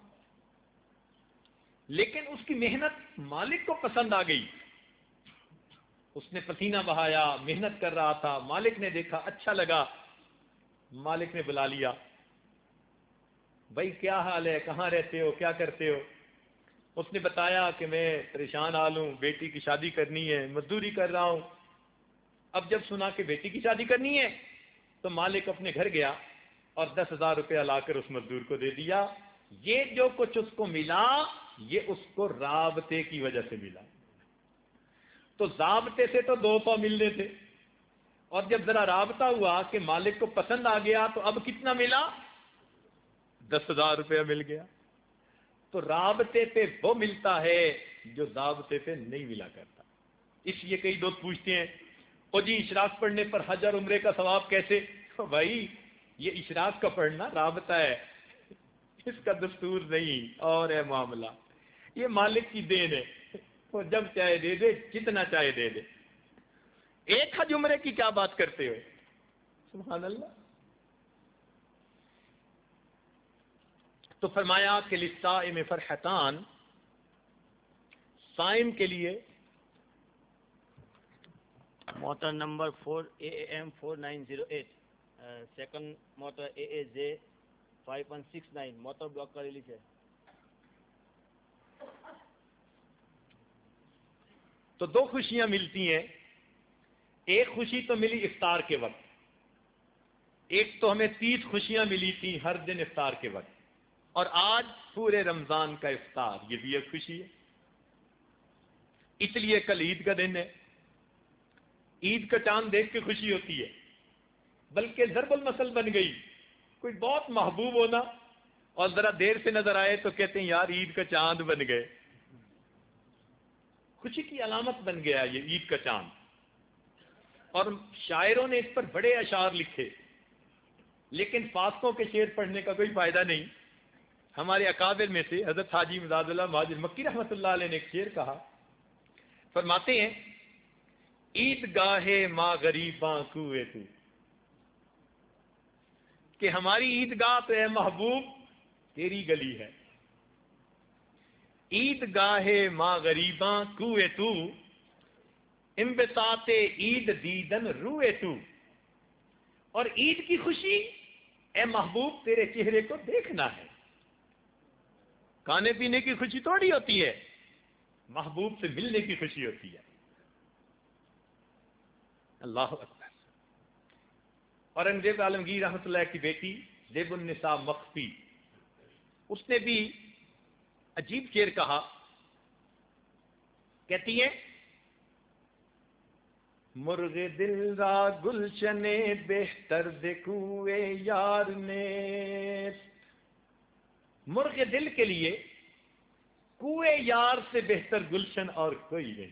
لیکن اس کی محنت مالک کو پسند آ گئی، اس نے پسینہ بہایا، محنت کر رہا تھا، مالک نے دیکھا اچھا لگا، مالک نے بلا لیا بھائی کیا حال ہے، کہاں رہتے ہو، کیا کرتے ہو؟ اس نے بتایا کہ میں پریشان حال ہوں، بیٹی کی شادی کرنی ہے، مزدوری کر رہا ہوں۔ اب جب سنا کہ بیٹی کی شادی کرنی ہے تو مالک اپنے گھر گیا اور 10,000 روپیہ لا کر اس مزدور کو دے دیا۔ یہ جو کچھ اس کو ملا یہ اس کو رابطے کی وجہ سے ملا۔ تو رابطے سے تو 200 ملنے تھے، اور جب ذرا رابطہ ہوا کہ مالک کو پسند آ گیا تو اب کتنا ملا؟ 10,000 روپیہ مل گیا۔ تو رابطے پہ وہ ملتا ہے جو رابطے پہ نہیں ملا کرتا۔ اس لیے کئی دوست پوچھتے ہیں او جی اشراق پڑھنے پر حج اور عمرے کا ثواب کیسے؟ بھائی یہ اشراق کا پڑھنا رابطہ ہے، اس کا دستور نہیں اور ہے معاملہ، یہ مالک کی دین ہے، وہ جب چاہے دے دے، جتنا چاہے دے دے۔ ایک حج عمرے کی کیا بات کرتے ہو؟ سبحان اللہ۔ تو فرمایا کہ للصائم فرحتان، صائم کے لیے motor number 4AM 4908 second motor AAJ 5169 motor block کا ریلیز ہے۔ تو 2 خوشیاں ملتی ہیں۔ ایک خوشی تو ملی افطار کے وقت، ایک تو ہمیں 30 خوشیاں ملی تھیں ہر دن افطار کے وقت، اور آج پورے رمضان کا افطار، یہ بھی ایک خوشی ہے۔ اس لیے کل عید کا دن ہے، عید کا چاند دیکھ کے خوشی ہوتی ہے، بلکہ ضرب المثل بن گئی، کوئی بہت محبوب ہونا اور ذرا دیر سے نظر آئے تو کہتے ہیں یار عید کا چاند بن گئے، خوشی کی علامت بن گیا یہ عید کا چاند۔ اور شاعروں نے اس پر بڑے اشعار لکھے، لیکن فاسقوں کے شعر پڑھنے کا کوئی فائدہ نہیں۔ ہمارے اکابر میں سے حضرت حاجی مداد اللہ مہاجر مکی رحمۃ اللہ علیہ نے ایک شعر کہا، فرماتے ہیں عید گاہے ماں غریباں کوئے تو، کہ ہماری عید گاہ تو اے محبوب تیری گلی ہے۔ عید گاہے ماں غریباں کوئے تو، انبساط عید دیدن روئے تو، اور عید کی خوشی اے محبوب تیرے چہرے کو دیکھنا ہے۔ کھانے پینے کی خوشی تھوڑی ہوتی ہے، محبوب سے ملنے کی خوشی ہوتی ہے۔ اللہ اکبر۔ اورنگزیب عالمگیر رحمۃ اللہ کی بیٹی زیب النساء مخفی، اس نے بھی عجیب شعر کہا، کہتی ہے مرغ دل را گلشن بہتر دکھوئے یار نے، مرغ دل کے لیے کوئے یار سے بہتر گلشن اور کوئی نہیں۔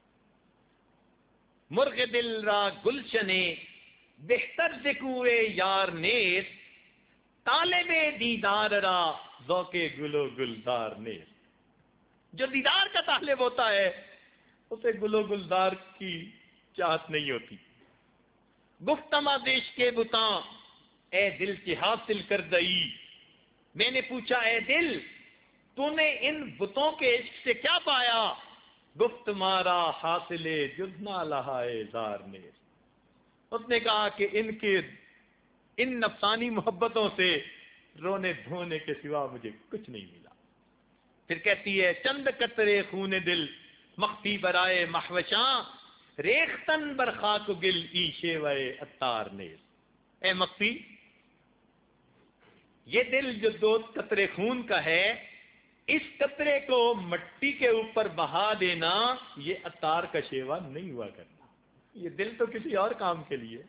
مرغ دل را گلشن بہتر دکھوئے یار نیز، طالب دیدار را ذوق گل و گلزار نیز، جو دیدار کا طالب ہوتا ہے اسے گل و گلزار کی چاہت نہیں ہوتی۔ گفتما دیش کے بتاں اے دل کے حاصل کر دئی، میں نے پوچھا اے دل تو نے ان بتوں کے عشق سے کیا پایا؟ گفت مارا حاصل جزنا لہائے زار نے، اس نے کہا کہ ان نفسانی محبتوں سے رونے دھونے کے سوا مجھے کچھ نہیں ملا۔ پھر کہتی ہے چند قطرے خون دل مخفی برائے محوشاں، ریختن برخاک گل ای شیوئے عطار نیز، اے مخفی یہ دل جو 2 قطرے خون کا ہے، اس قطرے کو مٹی کے اوپر بہا دینا یہ عطار کا شیوا نہیں ہوا کرنا، یہ دل تو کسی اور کام کے لیے۔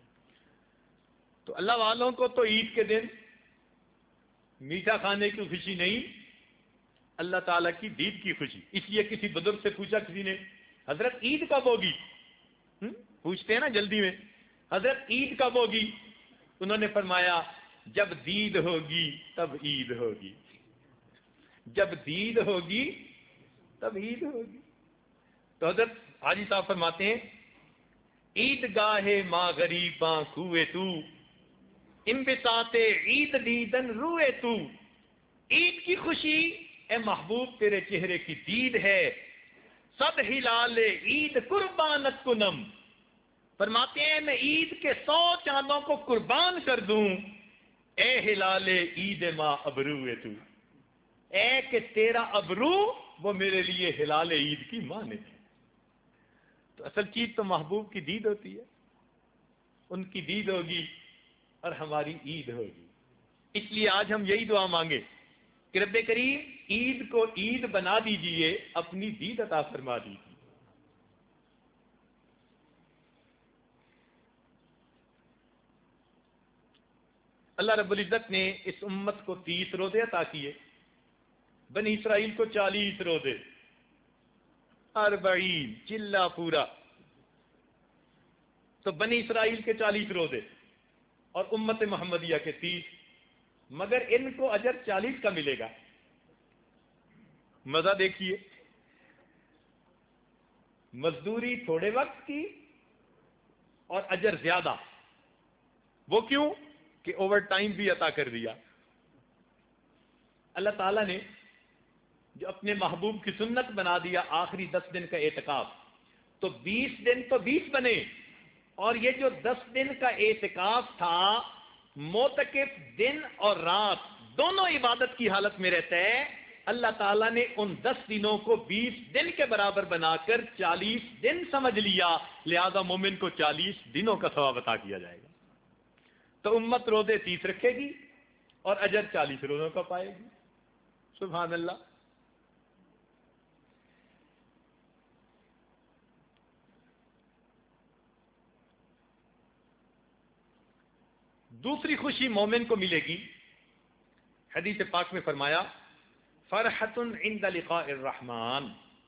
تو اللہ والوں کو تو عید کے دن میٹھا کھانے کی خوشی نہیں، اللہ تعالیٰ کی دید کی خوشی۔ اس لیے کسی بزرگ سے پوچھا کسی نے حضرت عید کب ہوگی؟ پوچھتے ہیں نا جلدی میں، حضرت عید کب ہوگی؟ انہوں نے فرمایا جب دید ہوگی تب عید ہوگی، جب دید ہوگی تب عید ہوگی۔ تو حضرت حاجی صاحب فرماتے ہیں عید گاہے ماں غریباں کوئے تو، انبساط عید دیدن روئے تو، عید کی خوشی اے محبوب تیرے چہرے کی دید ہے۔ صد ہلال عید قربانت کنم، فرماتے ہیں میں عید کے 100 چاندوں کو قربان کر دوں، اے ہلال عید ماں ابرو تو، اے کہ تیرا ابرو وہ میرے لیے ہلال عید کی مانند ہے۔ تو اصل چیز تو محبوب کی دید ہوتی ہے، ان کی دید ہوگی اور ہماری عید ہوگی۔ اس لیے آج ہم یہی دعا مانگے کہ رب کریم عید کو عید بنا دیجئے، اپنی دید عطا فرما دیجئے۔ اللہ رب العزت نے اس امت کو 30 روزے عطا کیے، بنی اسرائیل کو 40 روزے، 40 چلا پورا، تو بنی اسرائیل کے 40 روزے اور امت محمدیہ کے 30، مگر ان کو اجر 40 کا ملے گا۔ مزہ دیکھیے، مزدوری تھوڑے وقت کی اور اجر زیادہ۔ وہ کیوں؟ کہ اوور ٹائم بھی عطا کر دیا۔ اللہ تعالیٰ نے جو اپنے محبوب کی سنت بنا دیا آخری 10 دن کا اعتکاف، تو 20 دن تو 20 بنے، اور یہ جو 10 دن کا اعتکاف تھا، معتکف دن اور رات دونوں عبادت کی حالت میں رہتا ہے۔ اللہ تعالیٰ نے ان 10 دنوں کو 20 دن کے برابر بنا کر 40 دن سمجھ لیا، لہذا مومن کو 40 دنوں کا ثواب عطا کیا جائے گا۔ تو امت روزے 30 رکھے گی اور اجر 40 روزوں کا پائے گی۔ سبحان اللہ۔ دوسری خوشی مومن کو ملے گی، حدیث پاک میں فرمایا فرحۃ عند لقاء الرحمن،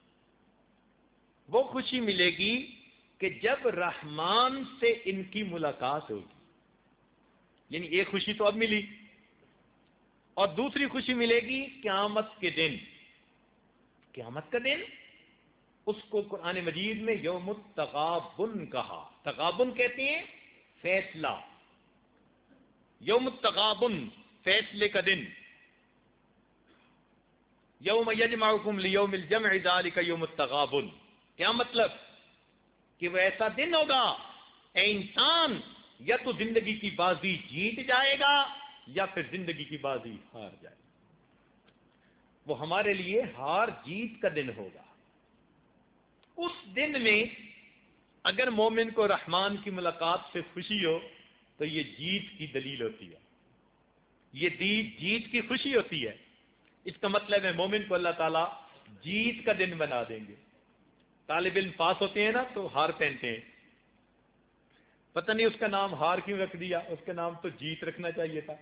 وہ خوشی ملے گی کہ جب رحمان سے ان کی ملاقات ہوگی۔ یعنی ایک خوشی تو اب ملی، اور دوسری خوشی ملے گی قیامت کے دن۔ قیامت کا دن، اس کو قرآن مجید میں یوم التغابن کہا۔ تغابن کہتے ہیں فیصلہ، یوم التغابن فیصلے کا دن۔ یوم یجمعکم لیوم الجمع ذالک یوم التغابن۔ کیا مطلب؟ کہ وہ ایسا دن ہوگا اے انسان، یا تو زندگی کی بازی جیت جائے گا یا پھر زندگی کی بازی ہار جائے گا۔ وہ ہمارے لیے ہار جیت کا دن ہوگا۔ اس دن میں اگر مومن کو رحمان کی ملاقات سے خوشی ہو تو یہ جیت کی دلیل ہوتی ہے، یہ جیت کی خوشی ہوتی ہے۔ اس کا مطلب ہے مومن کو اللہ تعالیٰ جیت کا دن بنا دیں گے۔ طالب علم پاس ہوتے ہیں نا تو ہار پہنتے ہیں، پتہ نہیں اس کا نام ہار کیوں رکھ دیا، اس کا نام تو جیت رکھنا چاہیے تھا۔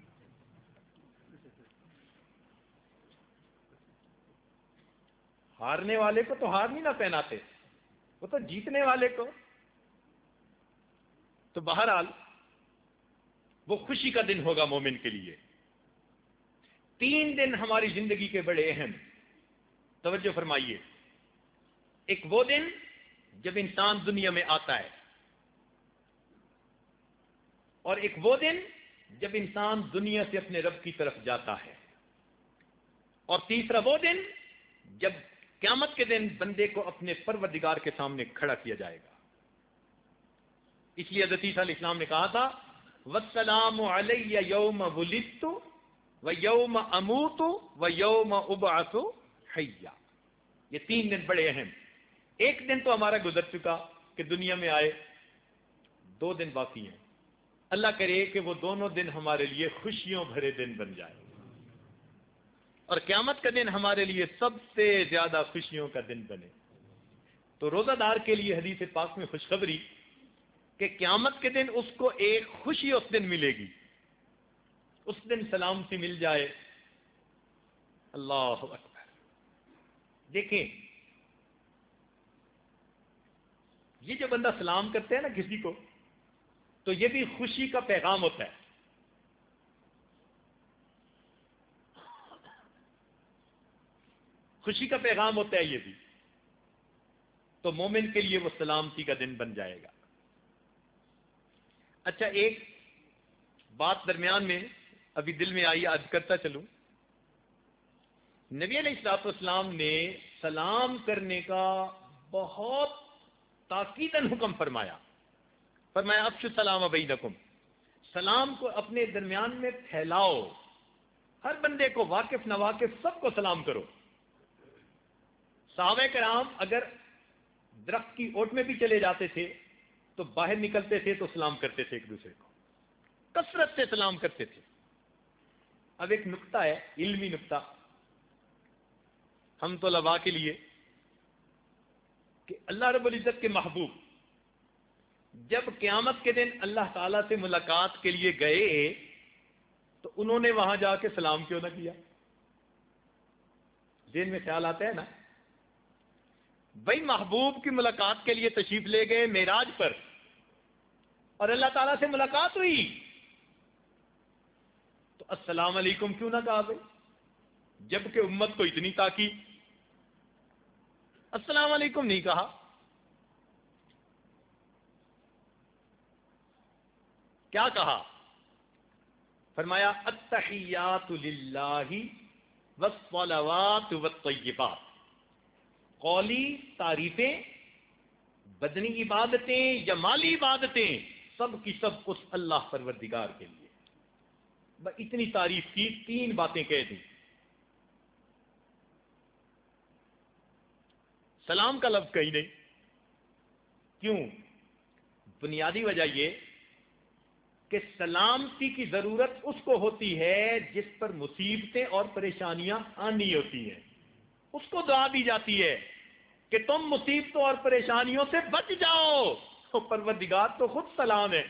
ہارنے والے کو تو ہار نہیں نہ پہناتے، وہ تو جیتنے والے کو۔ تو بہرحال وہ خوشی کا دن ہوگا مومن کے لیے۔ 3 دن ہماری زندگی کے بڑے اہم، توجہ فرمائیے۔ ایک وہ دن جب انسان دنیا میں آتا ہے، اور ایک وہ دن جب انسان دنیا سے اپنے رب کی طرف جاتا ہے، اور تیسرا وہ دن جب قیامت کے دن بندے کو اپنے پروردگار کے سامنے کھڑا کیا جائے گا۔ اس لیے حضرت عیسیٰ علیہ السلام نے کہا تھا وَالسَّلَامُ عَلَيَّ يَوْمَ وُلِدتُّ وَيَوْمَ أَمُوتُ وَيَوْمَ أُبْعَثُ حَيًّا۔ یہ 3 دن بڑے اہم۔ ایک دن تو ہمارا گزر چکا کہ دنیا میں آئے، 2 دن باقی ہیں۔ اللہ کرے کہ وہ دونوں دن ہمارے لیے خوشیوں بھرے دن بن جائے، اور قیامت کا دن ہمارے لیے سب سے زیادہ خوشیوں کا دن بنے۔ تو روزہ دار کے لیے حدیث پاک میں خوشخبری کہ قیامت کے دن اس کو ایک خوشی اس دن ملے گی، اس دن سلامتی مل جائے۔ اللہ اکبر۔ دیکھیں، یہ جو بندہ سلام کرتے ہیں نا کسی کو، تو یہ بھی خوشی کا پیغام ہوتا ہے۔ خوشی کا پیغام ہوتا ہے یہ بھی۔ تو مومن کے لیے وہ سلامتی کا دن بن جائے گا۔ اچھا، ایک بات درمیان میں ابھی دل میں آئی، عرض کرتا چلوں۔ نبی علیہ الصلوۃ والسلام نے سلام کرنے کا بہت تاکیداً حکم فرمایا۔ فرمایا افشوا السلام بینکم، سلام کو اپنے درمیان میں پھیلاؤ، ہر بندے کو، واقف ناواقف سب کو سلام کرو۔ صحابہ کرام اگر درخت کی اوٹ میں بھی چلے جاتے تھے تو باہر نکلتے تھے تو سلام کرتے تھے ایک دوسرے کو، کثرت سے سلام کرتے تھے۔ اب ایک نقطہ ہے، علمی نقطہ ہم طلباء کے لیے، کہ اللہ رب العزت کے محبوب جب قیامت کے دن اللہ تعالیٰ سے ملاقات کے لیے گئے تو انہوں نے وہاں جا کے سلام کیوں نہ کیا؟ ذہن میں خیال آتا ہے نا؟ بھائی محبوب کی ملاقات کے لیے تشریف لے گئے معراج پر اور اللہ تعالیٰ سے ملاقات ہوئی تو السلام علیکم کیوں نہ کہا بھائی؟ جبکہ امت کو اتنی تاکید، السلام علیکم نہیں کہا۔ کیا کہا؟ فرمایا التحیات للہ والصلوات والطیبات، قولی تعریفیں، بدنی عبادتیں یا مالی عبادتیں، سب کی سب اس اللہ پروردگار کے لیے۔ اتنی تعریف کی، 3 باتیں کہہ دیں۔ سلام کا لفظ کہیں نہیں، کیوں؟ بنیادی وجہ یہ کہ سلامتی کی ضرورت اس کو ہوتی ہے جس پر مصیبتیں اور پریشانیاں آنی ہوتی ہیں، اس کو دعا دی جاتی ہے کہ تم مصیبتوں اور پریشانیوں سے بچ جاؤ، تو پروردگار تو خود سلام ہے،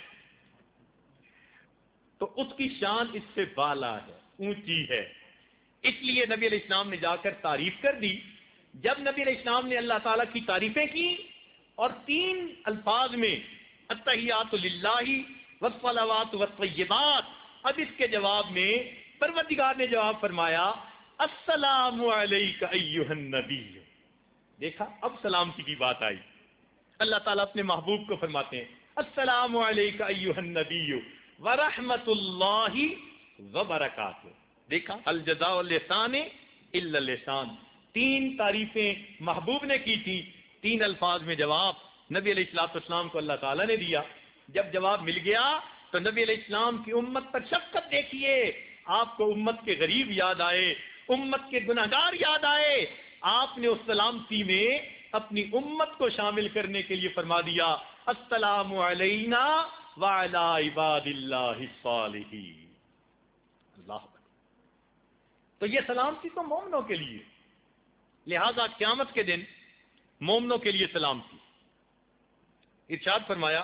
تو اس کی شان اس سے بالا ہے، اونچی ہے۔ اس لیے نبی علیہ السلام نے جا کر تعریف کر دی۔ جب نبی علیہ السلام نے اللہ تعالیٰ کی تعریفیں کی اور 3 الفاظ میں التحیات للہ والصلوات والطیبات، اب اس کے جواب میں پروردگار نے جواب فرمایا السلام علیک ایھا النبی۔ دیکھا، اب سلامتی کی بات آئی۔ اللہ تعالیٰ اپنے محبوب کو فرماتے ہیں السلام علیک ایھا النبی ورحمۃ اللہ وبرکاتہ۔ دیکھا، الجزاء الاحسان الا الاحسان، 3 تعریفیں محبوب نے کی تھی، 3 الفاظ میں جواب نبی علیہ الصلوۃ والسلام کو اللہ تعالیٰ نے دیا۔ جب جواب مل گیا تو نبی علیہ السلام کی امت پر شفقت دیکھیے، آپ کو امت کے غریب یاد آئے، امت کے گناہگار یاد آئے، آپ نے اس سلامتی میں اپنی امت کو شامل کرنے کے لیے فرما دیا السلام علینا وعلی عباد اللہ الصالحین۔ اللہ اکبر۔ تو یہ سلامتی تو مومنوں کے لیے، لہذا قیامت کے دن مومنوں کے لیے سلامتی۔ ارشاد فرمایا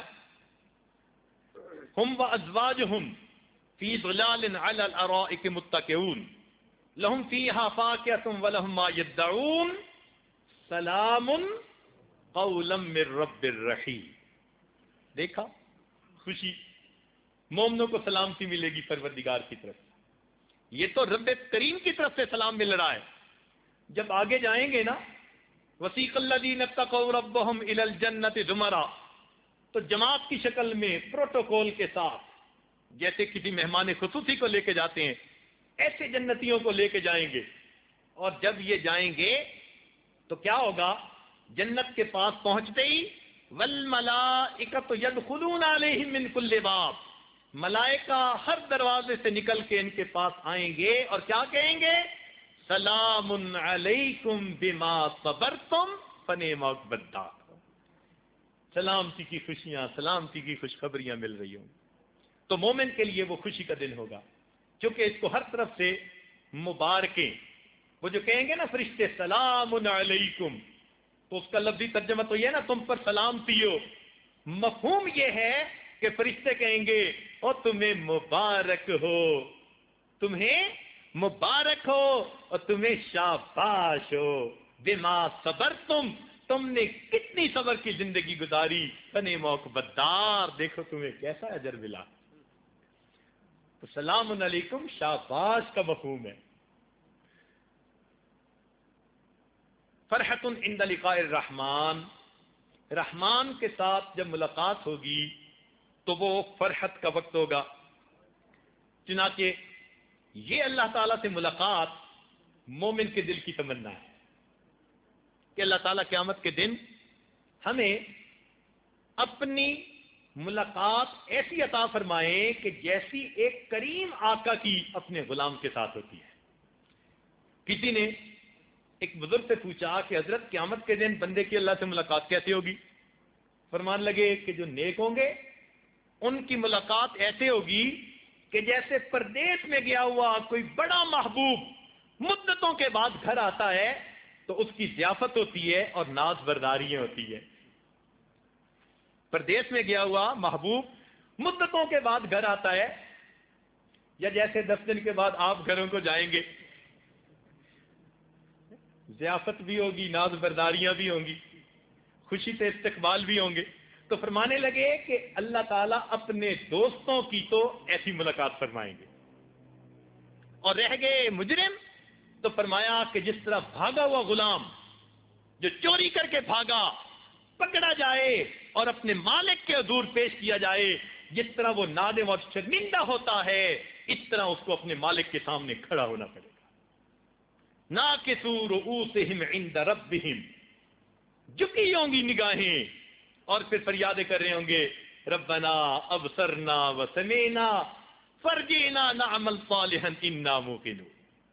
ہم وازواجہم فی ظلال علی الارائک متکئون لہم فیہا فاکہۃ ولہم ما یدعون سلام قولا من رب الرحیم۔ دیکھا، خوشی، مومنوں کو سلامتی ملے گی پروردگار کی طرف سے۔ یہ تو رب کریم کی طرف سے سلام مل رہا ہے۔ جب آگے جائیں گے نا وسیق الذین اتقوا ربهم الی الجنۃ زمرا، تو جماعت کی شکل میں پروٹوکول کے ساتھ، جیسے کسی مہمان خصوصی کو لے کے جاتے ہیں، ایسے جنتیوں کو لے کے جائیں گے۔ اور جب یہ جائیں گے تو کیا ہوگا؟ جنت کے پاس پہنچتے ہی والملائکۃ یدخلون علیہم من کل باب، ملائکہ ہر دروازے سے نکل کے ان کے پاس آئیں گے اور کیا کہیں گے؟ سلام علیکم بما صبرتم فنعم عقبی الدار۔ سلامتی کی خوشیاں، سلامتی کی خوشخبریاں مل رہی ہوں۔ تو مومن کے لیے وہ خوشی کا دن ہوگا، کیونکہ اس کو ہر طرف سے مبارکیں، وہ جو کہیں گے نا فرشتے سلام علیکم، تو اس کا لفظی ترجمہ تو یہ نا تم پر سلامتی ہو۔ مفہوم یہ ہے کہ فرشتے کہیں گے اور تمہیں مبارک ہو، تمہیں مبارک ہو اور تمہیں شاباش ہو، بما صبرتم، تم نے کتنی صبر کی زندگی گزاری، فنعم عقبی الدار، دیکھو تمہیں کیسا اجر ملا۔ تو سلام علیکم شاباش کا مفہوم ہے۔ فرحت عند لقاء الرحمن، رحمان کے ساتھ جب ملاقات ہوگی تو وہ فرحت کا وقت ہوگا۔ چنانچہ یہ اللہ تعالیٰ سے ملاقات مومن کے دل کی تمنا ہے کہ اللہ تعالیٰ قیامت کے دن ہمیں اپنی ملاقات ایسی عطا فرمائیں کہ جیسی ایک کریم آقا کی اپنے غلام کے ساتھ ہوتی ہے. کسی نے ایک بزرگ سے پوچھا کہ حضرت قیامت کے دن بندے کی اللہ سے ملاقات کیسے ہوگی؟ فرمان لگے کہ جو نیک ہوں گے ان کی ملاقات ایسے ہوگی کہ جیسے پردیس میں گیا ہوا کوئی بڑا محبوب مدتوں کے بعد گھر آتا ہے تو اس کی ضیافت ہوتی ہے اور ناز برداریاں ہوتی ہے. پردیس میں گیا ہوا محبوب مدتوں کے بعد گھر آتا ہے، یا جیسے 10 دن کے بعد آپ گھروں کو جائیں گے، ضیافت بھی ہوگی، ناز برداریاں بھی ہوں گی، خوشی سے استقبال بھی ہوں گے. تو فرمانے لگے کہ اللہ تعالیٰ اپنے دوستوں کی تو ایسی ملاقات فرمائیں گے. اور رہ گئے مجرم تو فرمایا کہ جس طرح بھاگا ہوا غلام جو چوری کر کے بھاگا پکڑا جائے اور اپنے مالک کے حضور پیش کیا جائے، جس طرح وہ نادم اور شرمندہ ہوتا ہے، اس طرح اس کو اپنے مالک کے سامنے کھڑا ہونا پڑے گا. ناکسوا رؤوسہم عند ربہم، جھکی ہوں گی نگاہیں اور پھر فریادیں کر رہے ہوں گے ربنا ابصرنا وسمعنا فرجعنا نعمل صالحا انا موقنون.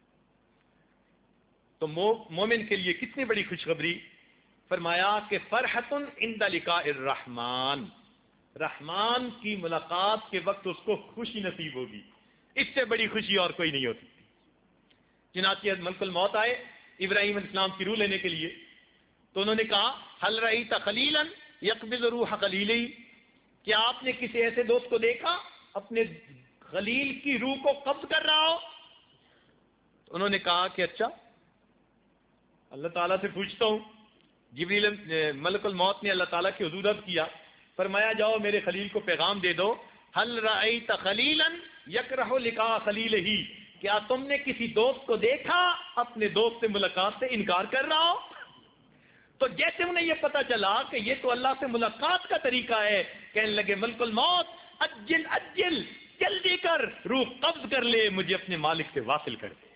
تو مومن کے لیے کتنی بڑی خوشخبری. فرمایا کہ فرحۃ عند لقاء الرحمن، رحمان کی ملاقات کے وقت اس کو خوشی نصیب ہوگی، اس سے بڑی خوشی اور کوئی نہیں ہوتی. چنانچہ ملک الموت آئے ابراہیم علیہ السلام کی روح لینے کے لیے، تو انہوں نے کہا هل رأيت خلیلا یقبض روح خلیلہ، کیا آپ نے کسی ایسے دوست کو دیکھا اپنے خلیل کی روح کو قبض کر رہا ہو؟ تو انہوں نے کہا کہ اچھا اللہ تعالیٰ سے پوچھتا ہوں. جبریل ملک الموت نے اللہ تعالیٰ کی حضور عرض کیا، فرمایا جاؤ میرے خلیل کو پیغام دے دو هل رأيت خلیلا یکرہ لقاء خلیلہ، کیا تم نے کسی دوست کو دیکھا اپنے دوست سے ملاقات سے انکار کر رہا ہو؟ تو جیسے انہیں یہ پتا چلا کہ یہ تو اللہ سے ملاقات کا طریقہ ہے، کہنے لگے ملک الموت اجل اجل، جلدی کر روح قبض کر لے، مجھے اپنے مالک سے واصل کر دے.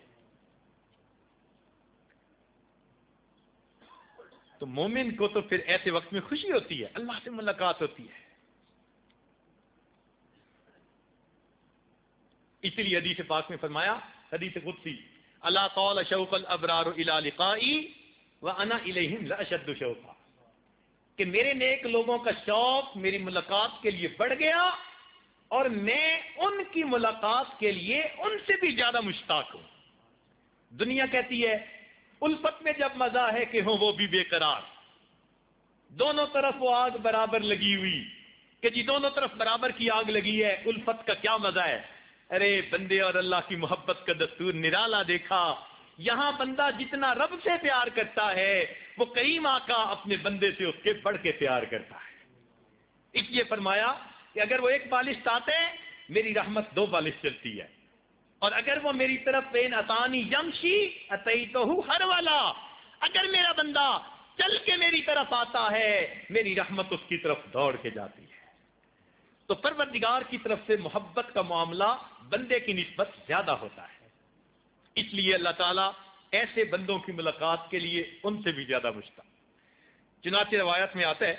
تو مومن کو تو پھر ایسے وقت میں خوشی ہوتی ہے، اللہ سے ملاقات ہوتی ہے. اس لیے حدیث پاک میں فرمایا، حدیث قدسی، اللہ طال شوق الابرار الى لقائی وانا الیہم لاشد شوقا، کہ میرے نیک لوگوں کا شوق میری ملاقات کے لیے بڑھ گیا اور میں ان کی ملاقات کے لیے ان سے بھی زیادہ مشتاق ہوں. دنیا کہتی ہے الفت میں جب مزہ ہے کہ ہوں وہ بھی بے قرار، دونوں طرف وہ آگ برابر لگی ہوئی کہ جی دونوں طرف برابر کی آگ لگی ہے، الفت کا کیا مزہ ہے. ارے بندے اور اللہ کی محبت کا دستور نرالا دیکھا. یہاں بندہ جتنا رب سے پیار کرتا ہے وہ کریم آقا اپنے بندے سے اس کے بڑھ کے پیار کرتا ہے. اس لیے فرمایا کہ اگر وہ ایک بالش چاہتے میری رحمت 2 بالش چلتی ہے، اور اگر وہ میری طرف بین اتانی یمشی اتیتہ ہر والا، اگر میرا بندہ چل کے میری طرف آتا ہے میری رحمت اس کی طرف دوڑ کے جاتی ہے. تو پروردگار کی طرف سے محبت کا معاملہ بندے کی نسبت زیادہ ہوتا ہے. اس لیے اللہ تعالیٰ ایسے بندوں کی ملاقات کے لیے ان سے بھی زیادہ مشتاق. چنانچہ روایت میں آتا ہے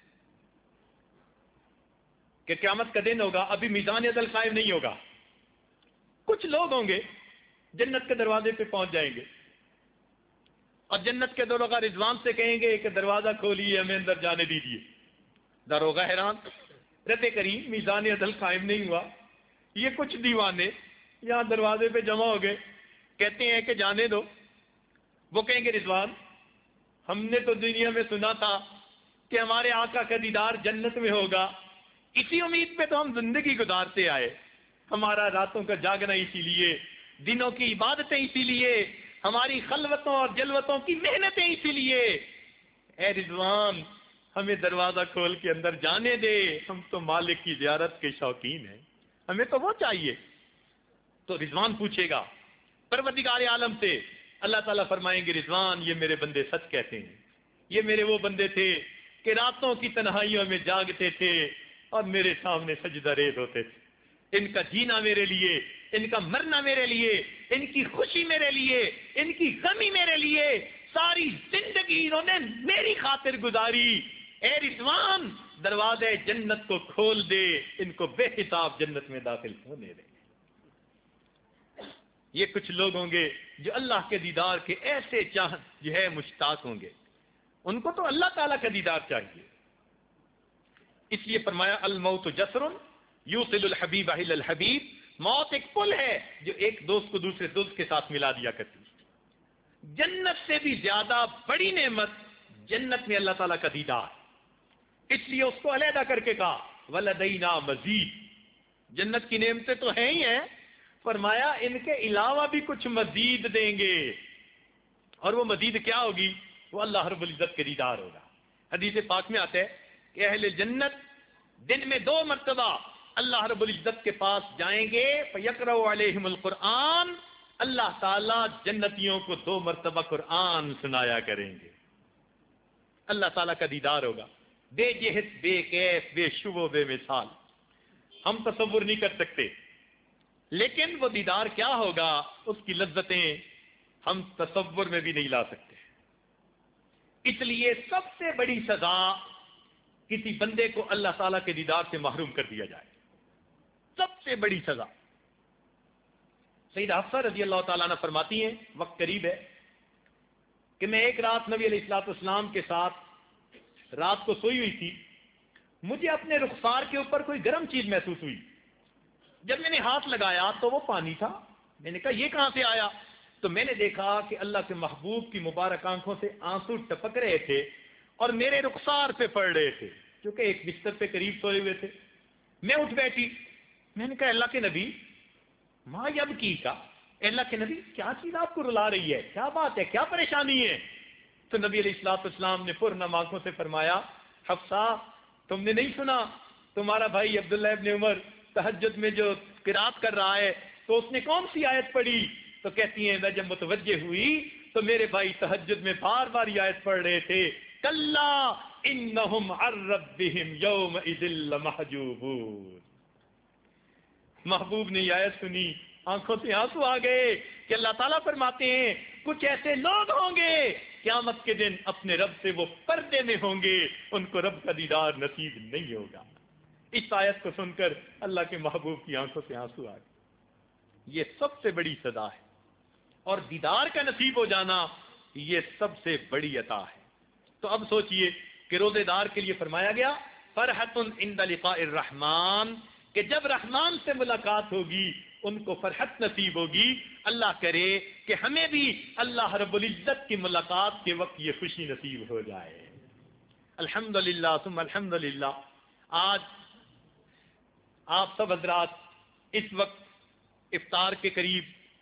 کہ قیامت کا دن ہوگا، ابھی میزان عدل قائم نہیں ہوگا، کچھ لوگ ہوں گے جنت کے دروازے پہ پہنچ جائیں گے اور جنت کے دروغہ رضوان سے کہیں گے کہ دروازہ کھولیے ہمیں اندر جانے دیجیے. دروغہ حیران، رب کریم میزان عدل قائم نہیں ہوا، یہ کچھ دیوانے یہاں دروازے پہ جمع ہو گئے کہتے ہیں کہ جانے دو. وہ کہیں گے رضوان ہم نے تو دنیا میں سنا تھا کہ ہمارے آقا کا دیدار جنت میں ہوگا، اسی امید پہ تو ہم زندگی گزارتے آئے، ہمارا راتوں کا جاگنا اسی لیے، دنوں کی عبادتیں اسی لیے، ہماری خلوتوں اور جلوتوں کی محنتیں اسی لیے. اے رضوان ہمیں دروازہ کھول کے اندر جانے دے، ہم تو مالک کی زیارت کے شوقین ہیں، ہمیں تو وہ چاہیے. تو رضوان پوچھے گا پروردگار عالم سے، اللہ تعالیٰ فرمائیں گے رضوان یہ میرے بندے سچ کہتے ہیں، یہ میرے وہ بندے تھے کہ راتوں کی تنہائیوں میں جاگتے تھے اور میرے سامنے سجدہ ریز ہوتے تھے. ان کا جینا میرے لیے، ان کا مرنا میرے لیے، ان کی خوشی میرے لیے، ان کی غمی میرے لیے، ساری زندگی انہوں نے میری خاطر گزاری. اے رضوان دروازے جنت کو کھول دے، ان کو بے حساب جنت میں داخل ہونے دے۔ یہ کچھ لوگ ہوں گے جو اللہ کے دیدار کے ایسے جو ہے مشتاق ہوں گے، ان کو تو اللہ تعالیٰ کا دیدار چاہیے۔ اس لیے فرمایا الموت جسر یوصل الحبیب الی الحبیب، موت ایک پل ہے جو ایک دوست کو دوسرے دوست کے ساتھ ملا دیا کرتی ہے۔ جنت سے بھی زیادہ بڑی نعمت جنت میں اللہ تعالیٰ کا دیدار، اس لیے اس کو علیحدہ کر کے کہا ولدینا مزید۔ جنت کی نعمتیں تو ہیں ہی ہیں، فرمایا ان کے علاوہ بھی کچھ مزید دیں گے، اور وہ مزید کیا ہوگی؟ وہ اللہ رب العزت کے دیدار ہوگا۔ حدیث پاک میں آتا ہے کہ اہل جنت دن میں 2 مرتبہ اللہ رب العزت کے پاس جائیں گے، فیقرأ علیہم القرآن، اللہ تعالیٰ جنتیوں کو 2 مرتبہ قرآن سنایا کریں گے۔ اللہ تعالیٰ کا دیدار ہوگا، بے جہت، بے کیف، بے شبہ، بے مثال، ہم تصور نہیں کر سکتے، لیکن وہ دیدار کیا ہوگا، اس کی لذتیں ہم تصور میں بھی نہیں لا سکتے۔ اس لیے سب سے بڑی سزا کسی بندے کو اللہ تعالیٰ کے دیدار سے محروم کر دیا جائے، سب سے بڑی سزا۔ سیدہ حفصہ رضی اللہ تعالیٰ عنہ فرماتی ہیں، وقت قریب ہے، کہ میں ایک رات نبی علیہ الصلوۃ والسلام کے ساتھ رات کو سوئی ہوئی تھی، مجھے اپنے رخسار کے اوپر کوئی گرم چیز محسوس ہوئی۔ جب میں نے ہاتھ لگایا تو وہ پانی تھا، میں نے کہا یہ کہاں سے آیا؟ تو میں نے دیکھا کہ اللہ کے محبوب کی مبارک آنکھوں سے آنسو ٹپک رہے تھے اور میرے رخسار پہ پڑ رہے تھے، کیونکہ ایک بستر پہ قریب سوئے ہوئے تھے۔ میں اٹھ بیٹھی، میں نے کہا اللہ کے نبی ماں یب کی کا، اللہ کے نبی کیا چیز آپ کو رلا رہی ہے، کیا بات ہے، کیا پریشانی ہے؟ تو نبی علیہ الصلوۃ والسلام نے پرنم آنکھوں سے فرمایا، حفصہ تم نے نہیں سنا تمہارا بھائی عبداللہ ابن عمر تہجد میں جو قرات کر رہا ہے تو اس نے کون سی آیت پڑھی؟ تو کہتی ہیں میں جب متوجہ ہوئی تو میرے بھائی تہجد میں بار بار یہ آیت پڑھ رہے تھے، کلا انہم عن ربہم یومئذ لمحجوبون۔ محبوب نے یہ آیت سنی، آنکھوں سے آنسو آ گئے کہ اللہ تعالیٰ فرماتے ہیں کچھ ایسے لوگ ہوں گے قیامت کے دن اپنے رب سے وہ پردے میں ہوں گے، ان کو رب کا دیدار نصیب نہیں ہوگا۔ اس آیت کو سن کر اللہ کے محبوب کی آنکھوں سے آنسو آ گئے۔ یہ سب سے بڑی سزا ہے، اور دیدار کا نصیب ہو جانا یہ سب سے بڑی عطا ہے۔ تو اب سوچئے کہ روزے دار کے لیے فرمایا گیا فرحۃ عند لقاء الرحمن، کہ جب رحمان سے ملاقات ہوگی ان کو فرحت نصیب ہوگی۔ اللہ کرے کہ ہمیں بھی اللہ رب العزت کی ملاقات کے وقت یہ خوشی نصیب ہو جائے۔ الحمدللہ ثم الحمدللہ، آج آپ سب حضرات اس وقت افطار کے قریب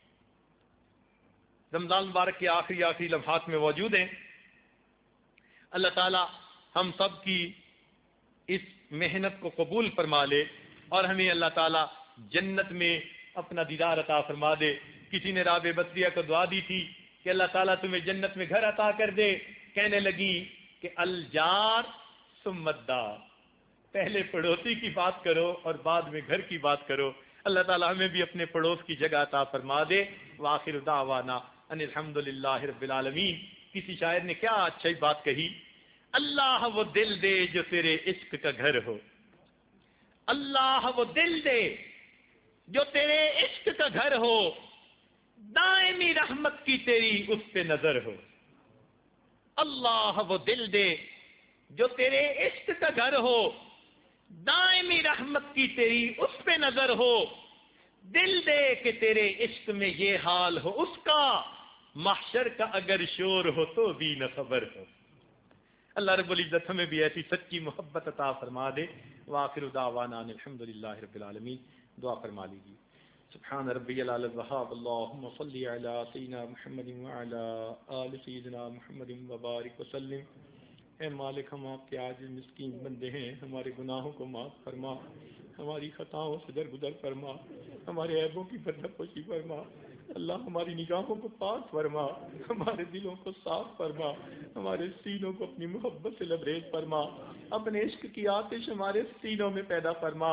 رمضان مبارک کے آخری لمحات میں موجود ہیں۔ اللہ تعالی ہم سب کی اس محنت کو قبول فرما لے اور ہمیں اللہ تعالی جنت میں اپنا دیدار عطا فرما دے۔ کسی نے رابع بصریہ کو دعا دی تھی کہ اللہ تعالیٰ تمہیں جنت میں گھر عطا کر دے، کہنے لگی کہ الجار ثم الدار، پہلے پڑوسی کی بات کرو اور بعد میں گھر کی بات کرو۔ اللہ تعالیٰ ہمیں بھی اپنے پڑوس کی جگہ عطا فرما دے۔ وآخر دعوانا ان الحمدللہ رب العالمین۔ کسی شاعر نے کیا اچھی بات کہی، اللہ وہ دل دے جو تیرے عشق کا گھر ہو، اللہ وہ دل دے جو تیرے عشق کا گھر ہو، دائمی رحمت کی تیری اس پہ نظر ہو۔ اللہ وہ دل دے جو تیرے عشق کا گھر ہو، دائمی رحمت کی تیری اس پہ نظر ہو، دل دے کہ تیرے عشق میں یہ حال ہو اس کا، محشر کا اگر شور ہو تو بھی نہ خبر ہو۔ اللہ رب العزت ہمیں بھی ایسی سچی محبت عطا فرما دے۔ وآخر دعوانا الحمدللہ رب العالمین۔ دعا فرما لیجیے۔ سبحان ربی العلی الوہاب، اللہم صلی علی سیدنا محمد وعلی آل سیدنا محمد وبارک وسلم۔ اے مالک، ہم آپ کے عاجز مسکین بندے ہیں، ہمارے گناہوں کو معاف فرما، ہماری خطاؤں سے درگزر فرما، ہمارے عیبوں کی پردہ پوشی فرما۔ اللہ ہماری نگاہوں کو پاک فرما، ہمارے دلوں کو صاف فرما، ہمارے سینوں کو اپنی محبت سے لبریز فرما، اپنے عشق کی آتش ہمارے سینوں میں پیدا فرما۔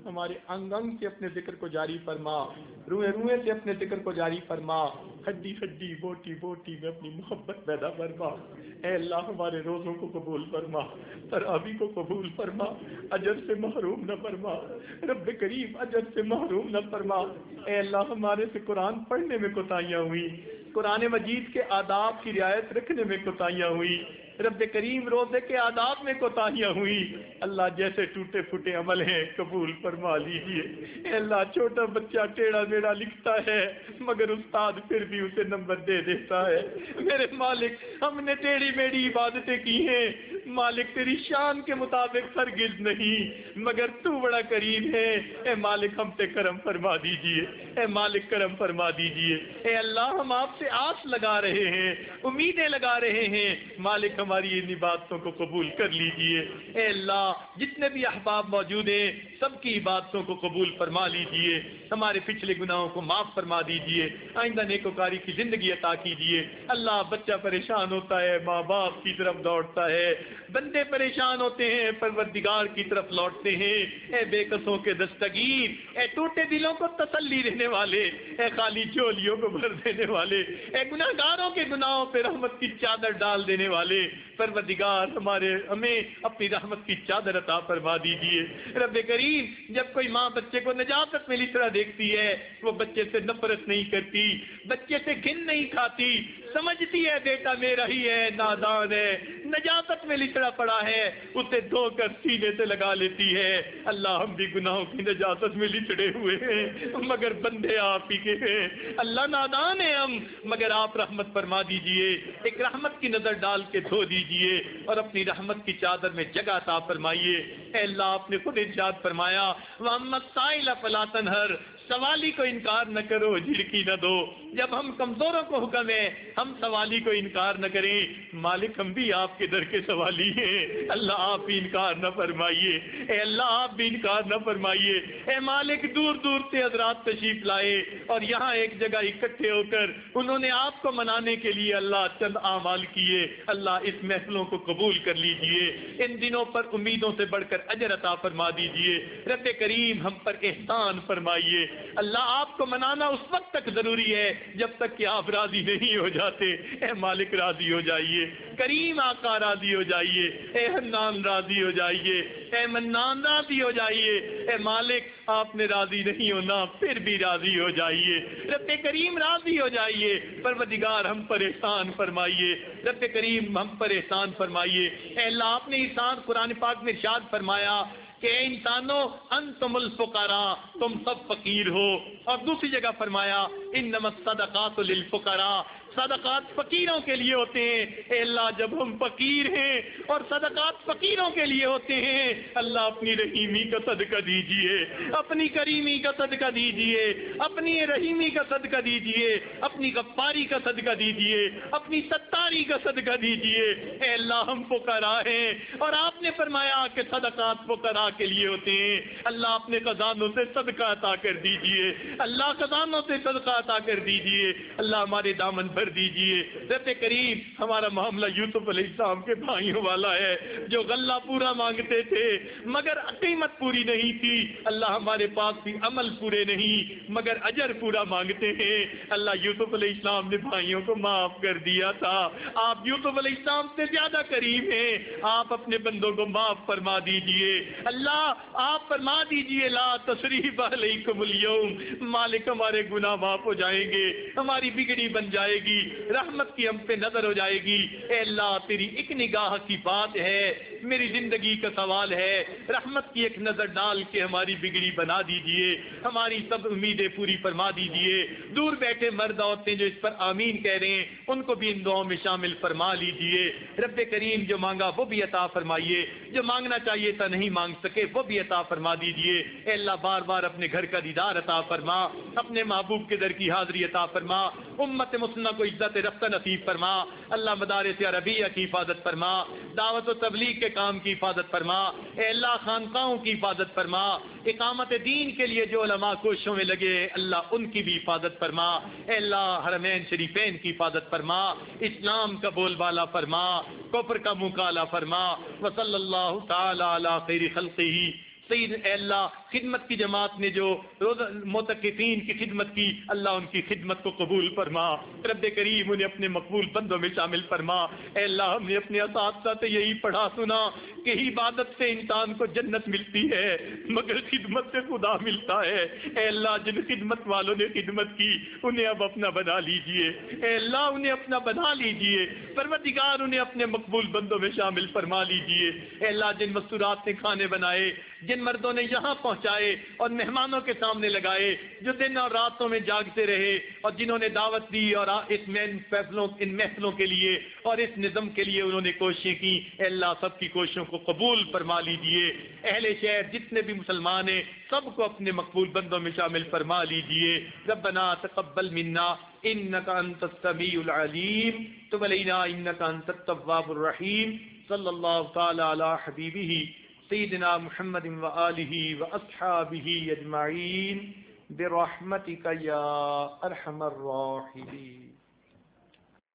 ہمارے انگ انگ سے اپنے ذکر کو جاری فرما، روئے روئے سے اپنے ذکر کو جاری فرما، ہڈی ہڈی بوٹی بوٹی میں اپنی محبت پیدا فرما۔ اے اللہ ہمارے روزوں کو قبول فرما، تراویح کو قبول فرما، اجر سے محروم نہ فرما، رب کریم اجر سے محروم نہ فرما۔ اے اللہ ہمارے سے قرآن پڑھنے میں کوتاہیاں ہوئی، قرآن مجید کے آداب کی رعایت رکھنے میں کوتاہیاں ہوئی، رب کریم روزے کے آداب میں کوتاہیاں ہوئی، اللہ جیسے ٹوٹے پھوٹے عمل ہیں قبول فرما لیجیے۔ اے اللہ چھوٹا بچہ ٹیڑھا میڑھا لکھتا ہے مگر استاد پھر بھی اسے نمبر دے دیتا ہے۔ میرے مالک ہم نے ٹیڑھی میڑھی عبادتیں کی ہیں مالک، تیری شان کے مطابق ہرگز نہیں، مگر تو بڑا کریم ہے۔ اے مالک ہم پہ کرم فرما دیجیے، اے مالک کرم فرما دیجیے۔ اے اللہ ہم آپ سے آس لگا رہے ہیں، امیدیں لگا رہے ہیں، مالک ہماری ان عبادتوں کو قبول کر لیجئے۔ اے اللہ جتنے بھی احباب موجود ہیں سب کی عبادتوں کو قبول فرما لیجئے، ہمارے پچھلے گناہوں کو معاف فرما دیجئے، آئندہ نیکوکاری کی زندگی عطا کیجئے۔ اللہ بچہ پریشان ہوتا ہے ماں باپ کی طرف دوڑتا ہے، بندے پریشان ہوتے ہیں پروردگار کی طرف لوٹتے ہیں۔ اے بے کسوں کے دستگیر، اے ٹوٹے دلوں کو تسلی دینے والے، اے خالی جھولیوں کو بھر دینے والے، اے گناہگاروں کے گناہوں پہ رحمت کی چادر ڈال دینے والے، پروردگار ہمیں اپنی رحمت کی چادر عطا فرما دیجیے۔ رب کریم جب کوئی ماں بچے کو نجاست میں لچڑا دیکھتی ہے وہ بچے سے نفرت نہیں کرتی، بچے سے گھن نہیں کھاتی، سمجھتی ہے بیٹا میرا ہی ہے، نادان ہے، نجاست میں لچڑا پڑا ہے، اسے دھو کر سینے سے لگا لیتی ہے۔ اللہ ہم بھی گناہوں کی نجاست میں لچڑے ہوئے ہیں مگر بندے آپ ہی کے ہیں، اللہ نادان ہیں ہم، مگر آپ رحمت فرما دیجئے، ایک رحمت کی نظر ڈال کے دھو دیجئے اور اپنی رحمت کی چادر میں جگہ عطا فرمائیے۔ اے اللہ آپ نے خود ارشاد فرمایا وَأَمَّا السَّائِلَ فَلَا تَنْهَرْ، سوالی کو انکار نہ کرو جھڑکی نہ دو۔ جب ہم کمزوروں کو حکم ہے ہم سوالی کو انکار نہ کریں، مالک ہم بھی آپ کے در کے سوالی ہیں، اللہ آپ بھی انکار نہ فرمائیے، اے اللہ آپ بھی انکار نہ فرمائیے۔ اے مالک دور دور سے حضرات تشریف لائے اور یہاں ایک جگہ اکٹھے ہو کر انہوں نے آپ کو منانے کے لیے اللہ چند اعمال کیے، اللہ اس محفلوں کو قبول کر لیجئے، ان دنوں پر امیدوں سے بڑھ کر اجر عطا فرما دیجئے۔ رب کریم ہم پر احسان فرمائیے، اللہ آپ کو منانا اس وقت تک ضروری ہے جب تک کہ آپ راضی نہیں ہو جاتے۔ اے مالک راضی ہو جائیے، کریم آقا راضی ہو جائیے، اے حنان راضی ہو جائیے، اے منان راضی ہو جائیے۔ اے مالک آپ نے راضی نہیں ہونا پھر بھی راضی ہو جائیے، رب کریم راضی ہو جائیے، پروردگار ہم پر احسان فرمائیے، رب کریم ہم پر احسان فرمائیے۔ اے اللہ آپ نے احسان قرآن پاک میں ارشاد فرمایا کہ اے انسانوں انتم الفقراء، تم سب فقیر ہو، اور دوسری جگہ فرمایا انما الصدقات للفقراء، صدقات فقیروں کے لیے ہوتے ہیں۔ اے اللہ جب ہم فقیر ہیں اور صدقات فقیروں کے لیے ہوتے ہیں، اللہ اپنی رحیمی کا صدقہ دیجئے، اپنی کریمی کا صدقہ دیجئے، اپنی رحیمی کا صدقہ دیجئے، اپنی غفاری کا صدقہ دیجئے، اپنی ستاری کا صدقہ دیجئے۔ اے اللہ ہم فقراء ہیں اور آپ نے فرمایا کہ صدقات فقراء کے لیے ہوتے ہیں، اللہ اپنے خزانوں سے صدقہ عطا کر دیجئے، اللہ خزانوں سے صدقہ عطا کر دیجئے، اللہ ہمارے دامن بھر دیجئے۔ رب کریم ہمارا معاملہ یوسف علیہ السلام کے بھائیوں والا ہے جو غلہ پورا مانگتے تھے مگر قیمت پوری نہیں تھی، اللہ ہمارے پاس بھی عمل پورے نہیں مگر اجر پورا مانگتے ہیں، اللہ یوسف علیہ السلام نے بھائیوں کو معاف کر دیا تھا، آپ یوسف علیہ السلام سے زیادہ کریم ہیں، آپ اپنے بندوں کو معاف فرما دیجئے، اللہ آپ فرما دیجئے لا تثریب علیکم اليوم، مالک ہمارے گناہ معاف ہو جائیں گے، ہماری بگڑی بن جائے گی، رحمت کی ہم پہ نظر ہو جائے گی۔ اے اللہ تیری ایک نگاہ کی بات ہے، میری زندگی کا سوال ہے، رحمت کی ایک نظر ڈال کے ہماری بگڑی بنا دیجئے، ہماری سب امیدیں پوری فرما دیجئے، دور بیٹھے مرد عورتیں جو اس پر آمین کہہ رہے ہیں ان کو بھی ان دعاؤں میں شامل فرما لیجئے۔ رب کریم جو مانگا وہ بھی عطا فرمائیے، جو مانگنا چاہیے تھا نہیں مانگ سکے وہ بھی عطا فرما دیجئے۔ اے اللہ بار بار اپنے گھر کا دیدار عطا فرما، اپنے محبوب کے در کی حاضری عطا فرما، امت مسلمہ کو عزت رفتہ نصیب فرما، اللہ مدارس عربیہ کی حفاظت فرما، دعوت و تبلیغ کے کام کی حفاظت فرما، اے اللہ خانقاہوں کی حفاظت فرما، اقامت دین کے لیے جو علماء کوششوں میں لگے اللہ ان کی بھی حفاظت فرما، اے اللہ حرمین شریفین کی حفاظت فرما، اسلام کا بول بالا فرما، کفر کا منہ کالا فرما، وصلی اللہ تعالی علی خیر خلقہ سید اے اللہ خدمت کی جماعت نے جو معتکفین کی خدمت کی، اللہ ان کی خدمت کو قبول فرما، رب کریم انہیں اپنے مقبول بندوں میں شامل فرما۔ اے اللہ ہم نے اپنے اساتذہ سے یہی پڑھا سنا کہ عبادت سے انسان کو جنت ملتی ہے مگر خدمت سے خدا ملتا ہے۔ اے اللہ جن خدمت والوں نے خدمت کی انہیں اب اپنا بنا لیجئے، اے اللہ انہیں اپنا بنا لیجئے، پروردگار انہیں اپنے مقبول بندوں میں شامل فرما لیجئے۔ اے اللہ جن مستورات نے کھانے بنائے، جن مردوں نے یہاں پہنچائے اور مہمانوں کے سامنے لگائے، جو دن اور راتوں میں جاگتے رہے اور جنہوں نے دعوت دی اور ان محفلوں کے لیے اور اس نظم کے لیے انہوں نے کوششیں کی، اے اللہ سب کی کوششوں کو قبول فرما لیجئے۔ اہل شہر جتنے بھی مسلمان ہیں سب کو اپنے مقبول بندوں میں شامل فرما لیجئے۔ ربنا تقبل منا انک انت السمیع العلیم تب علینا انک انت التواب الرحیم۔ صلی اللہ تعالی علی حبیبہ سیدنا محمد وآلہ واصحابہ اجمعین برحمتک یا ارحم الراحمین۔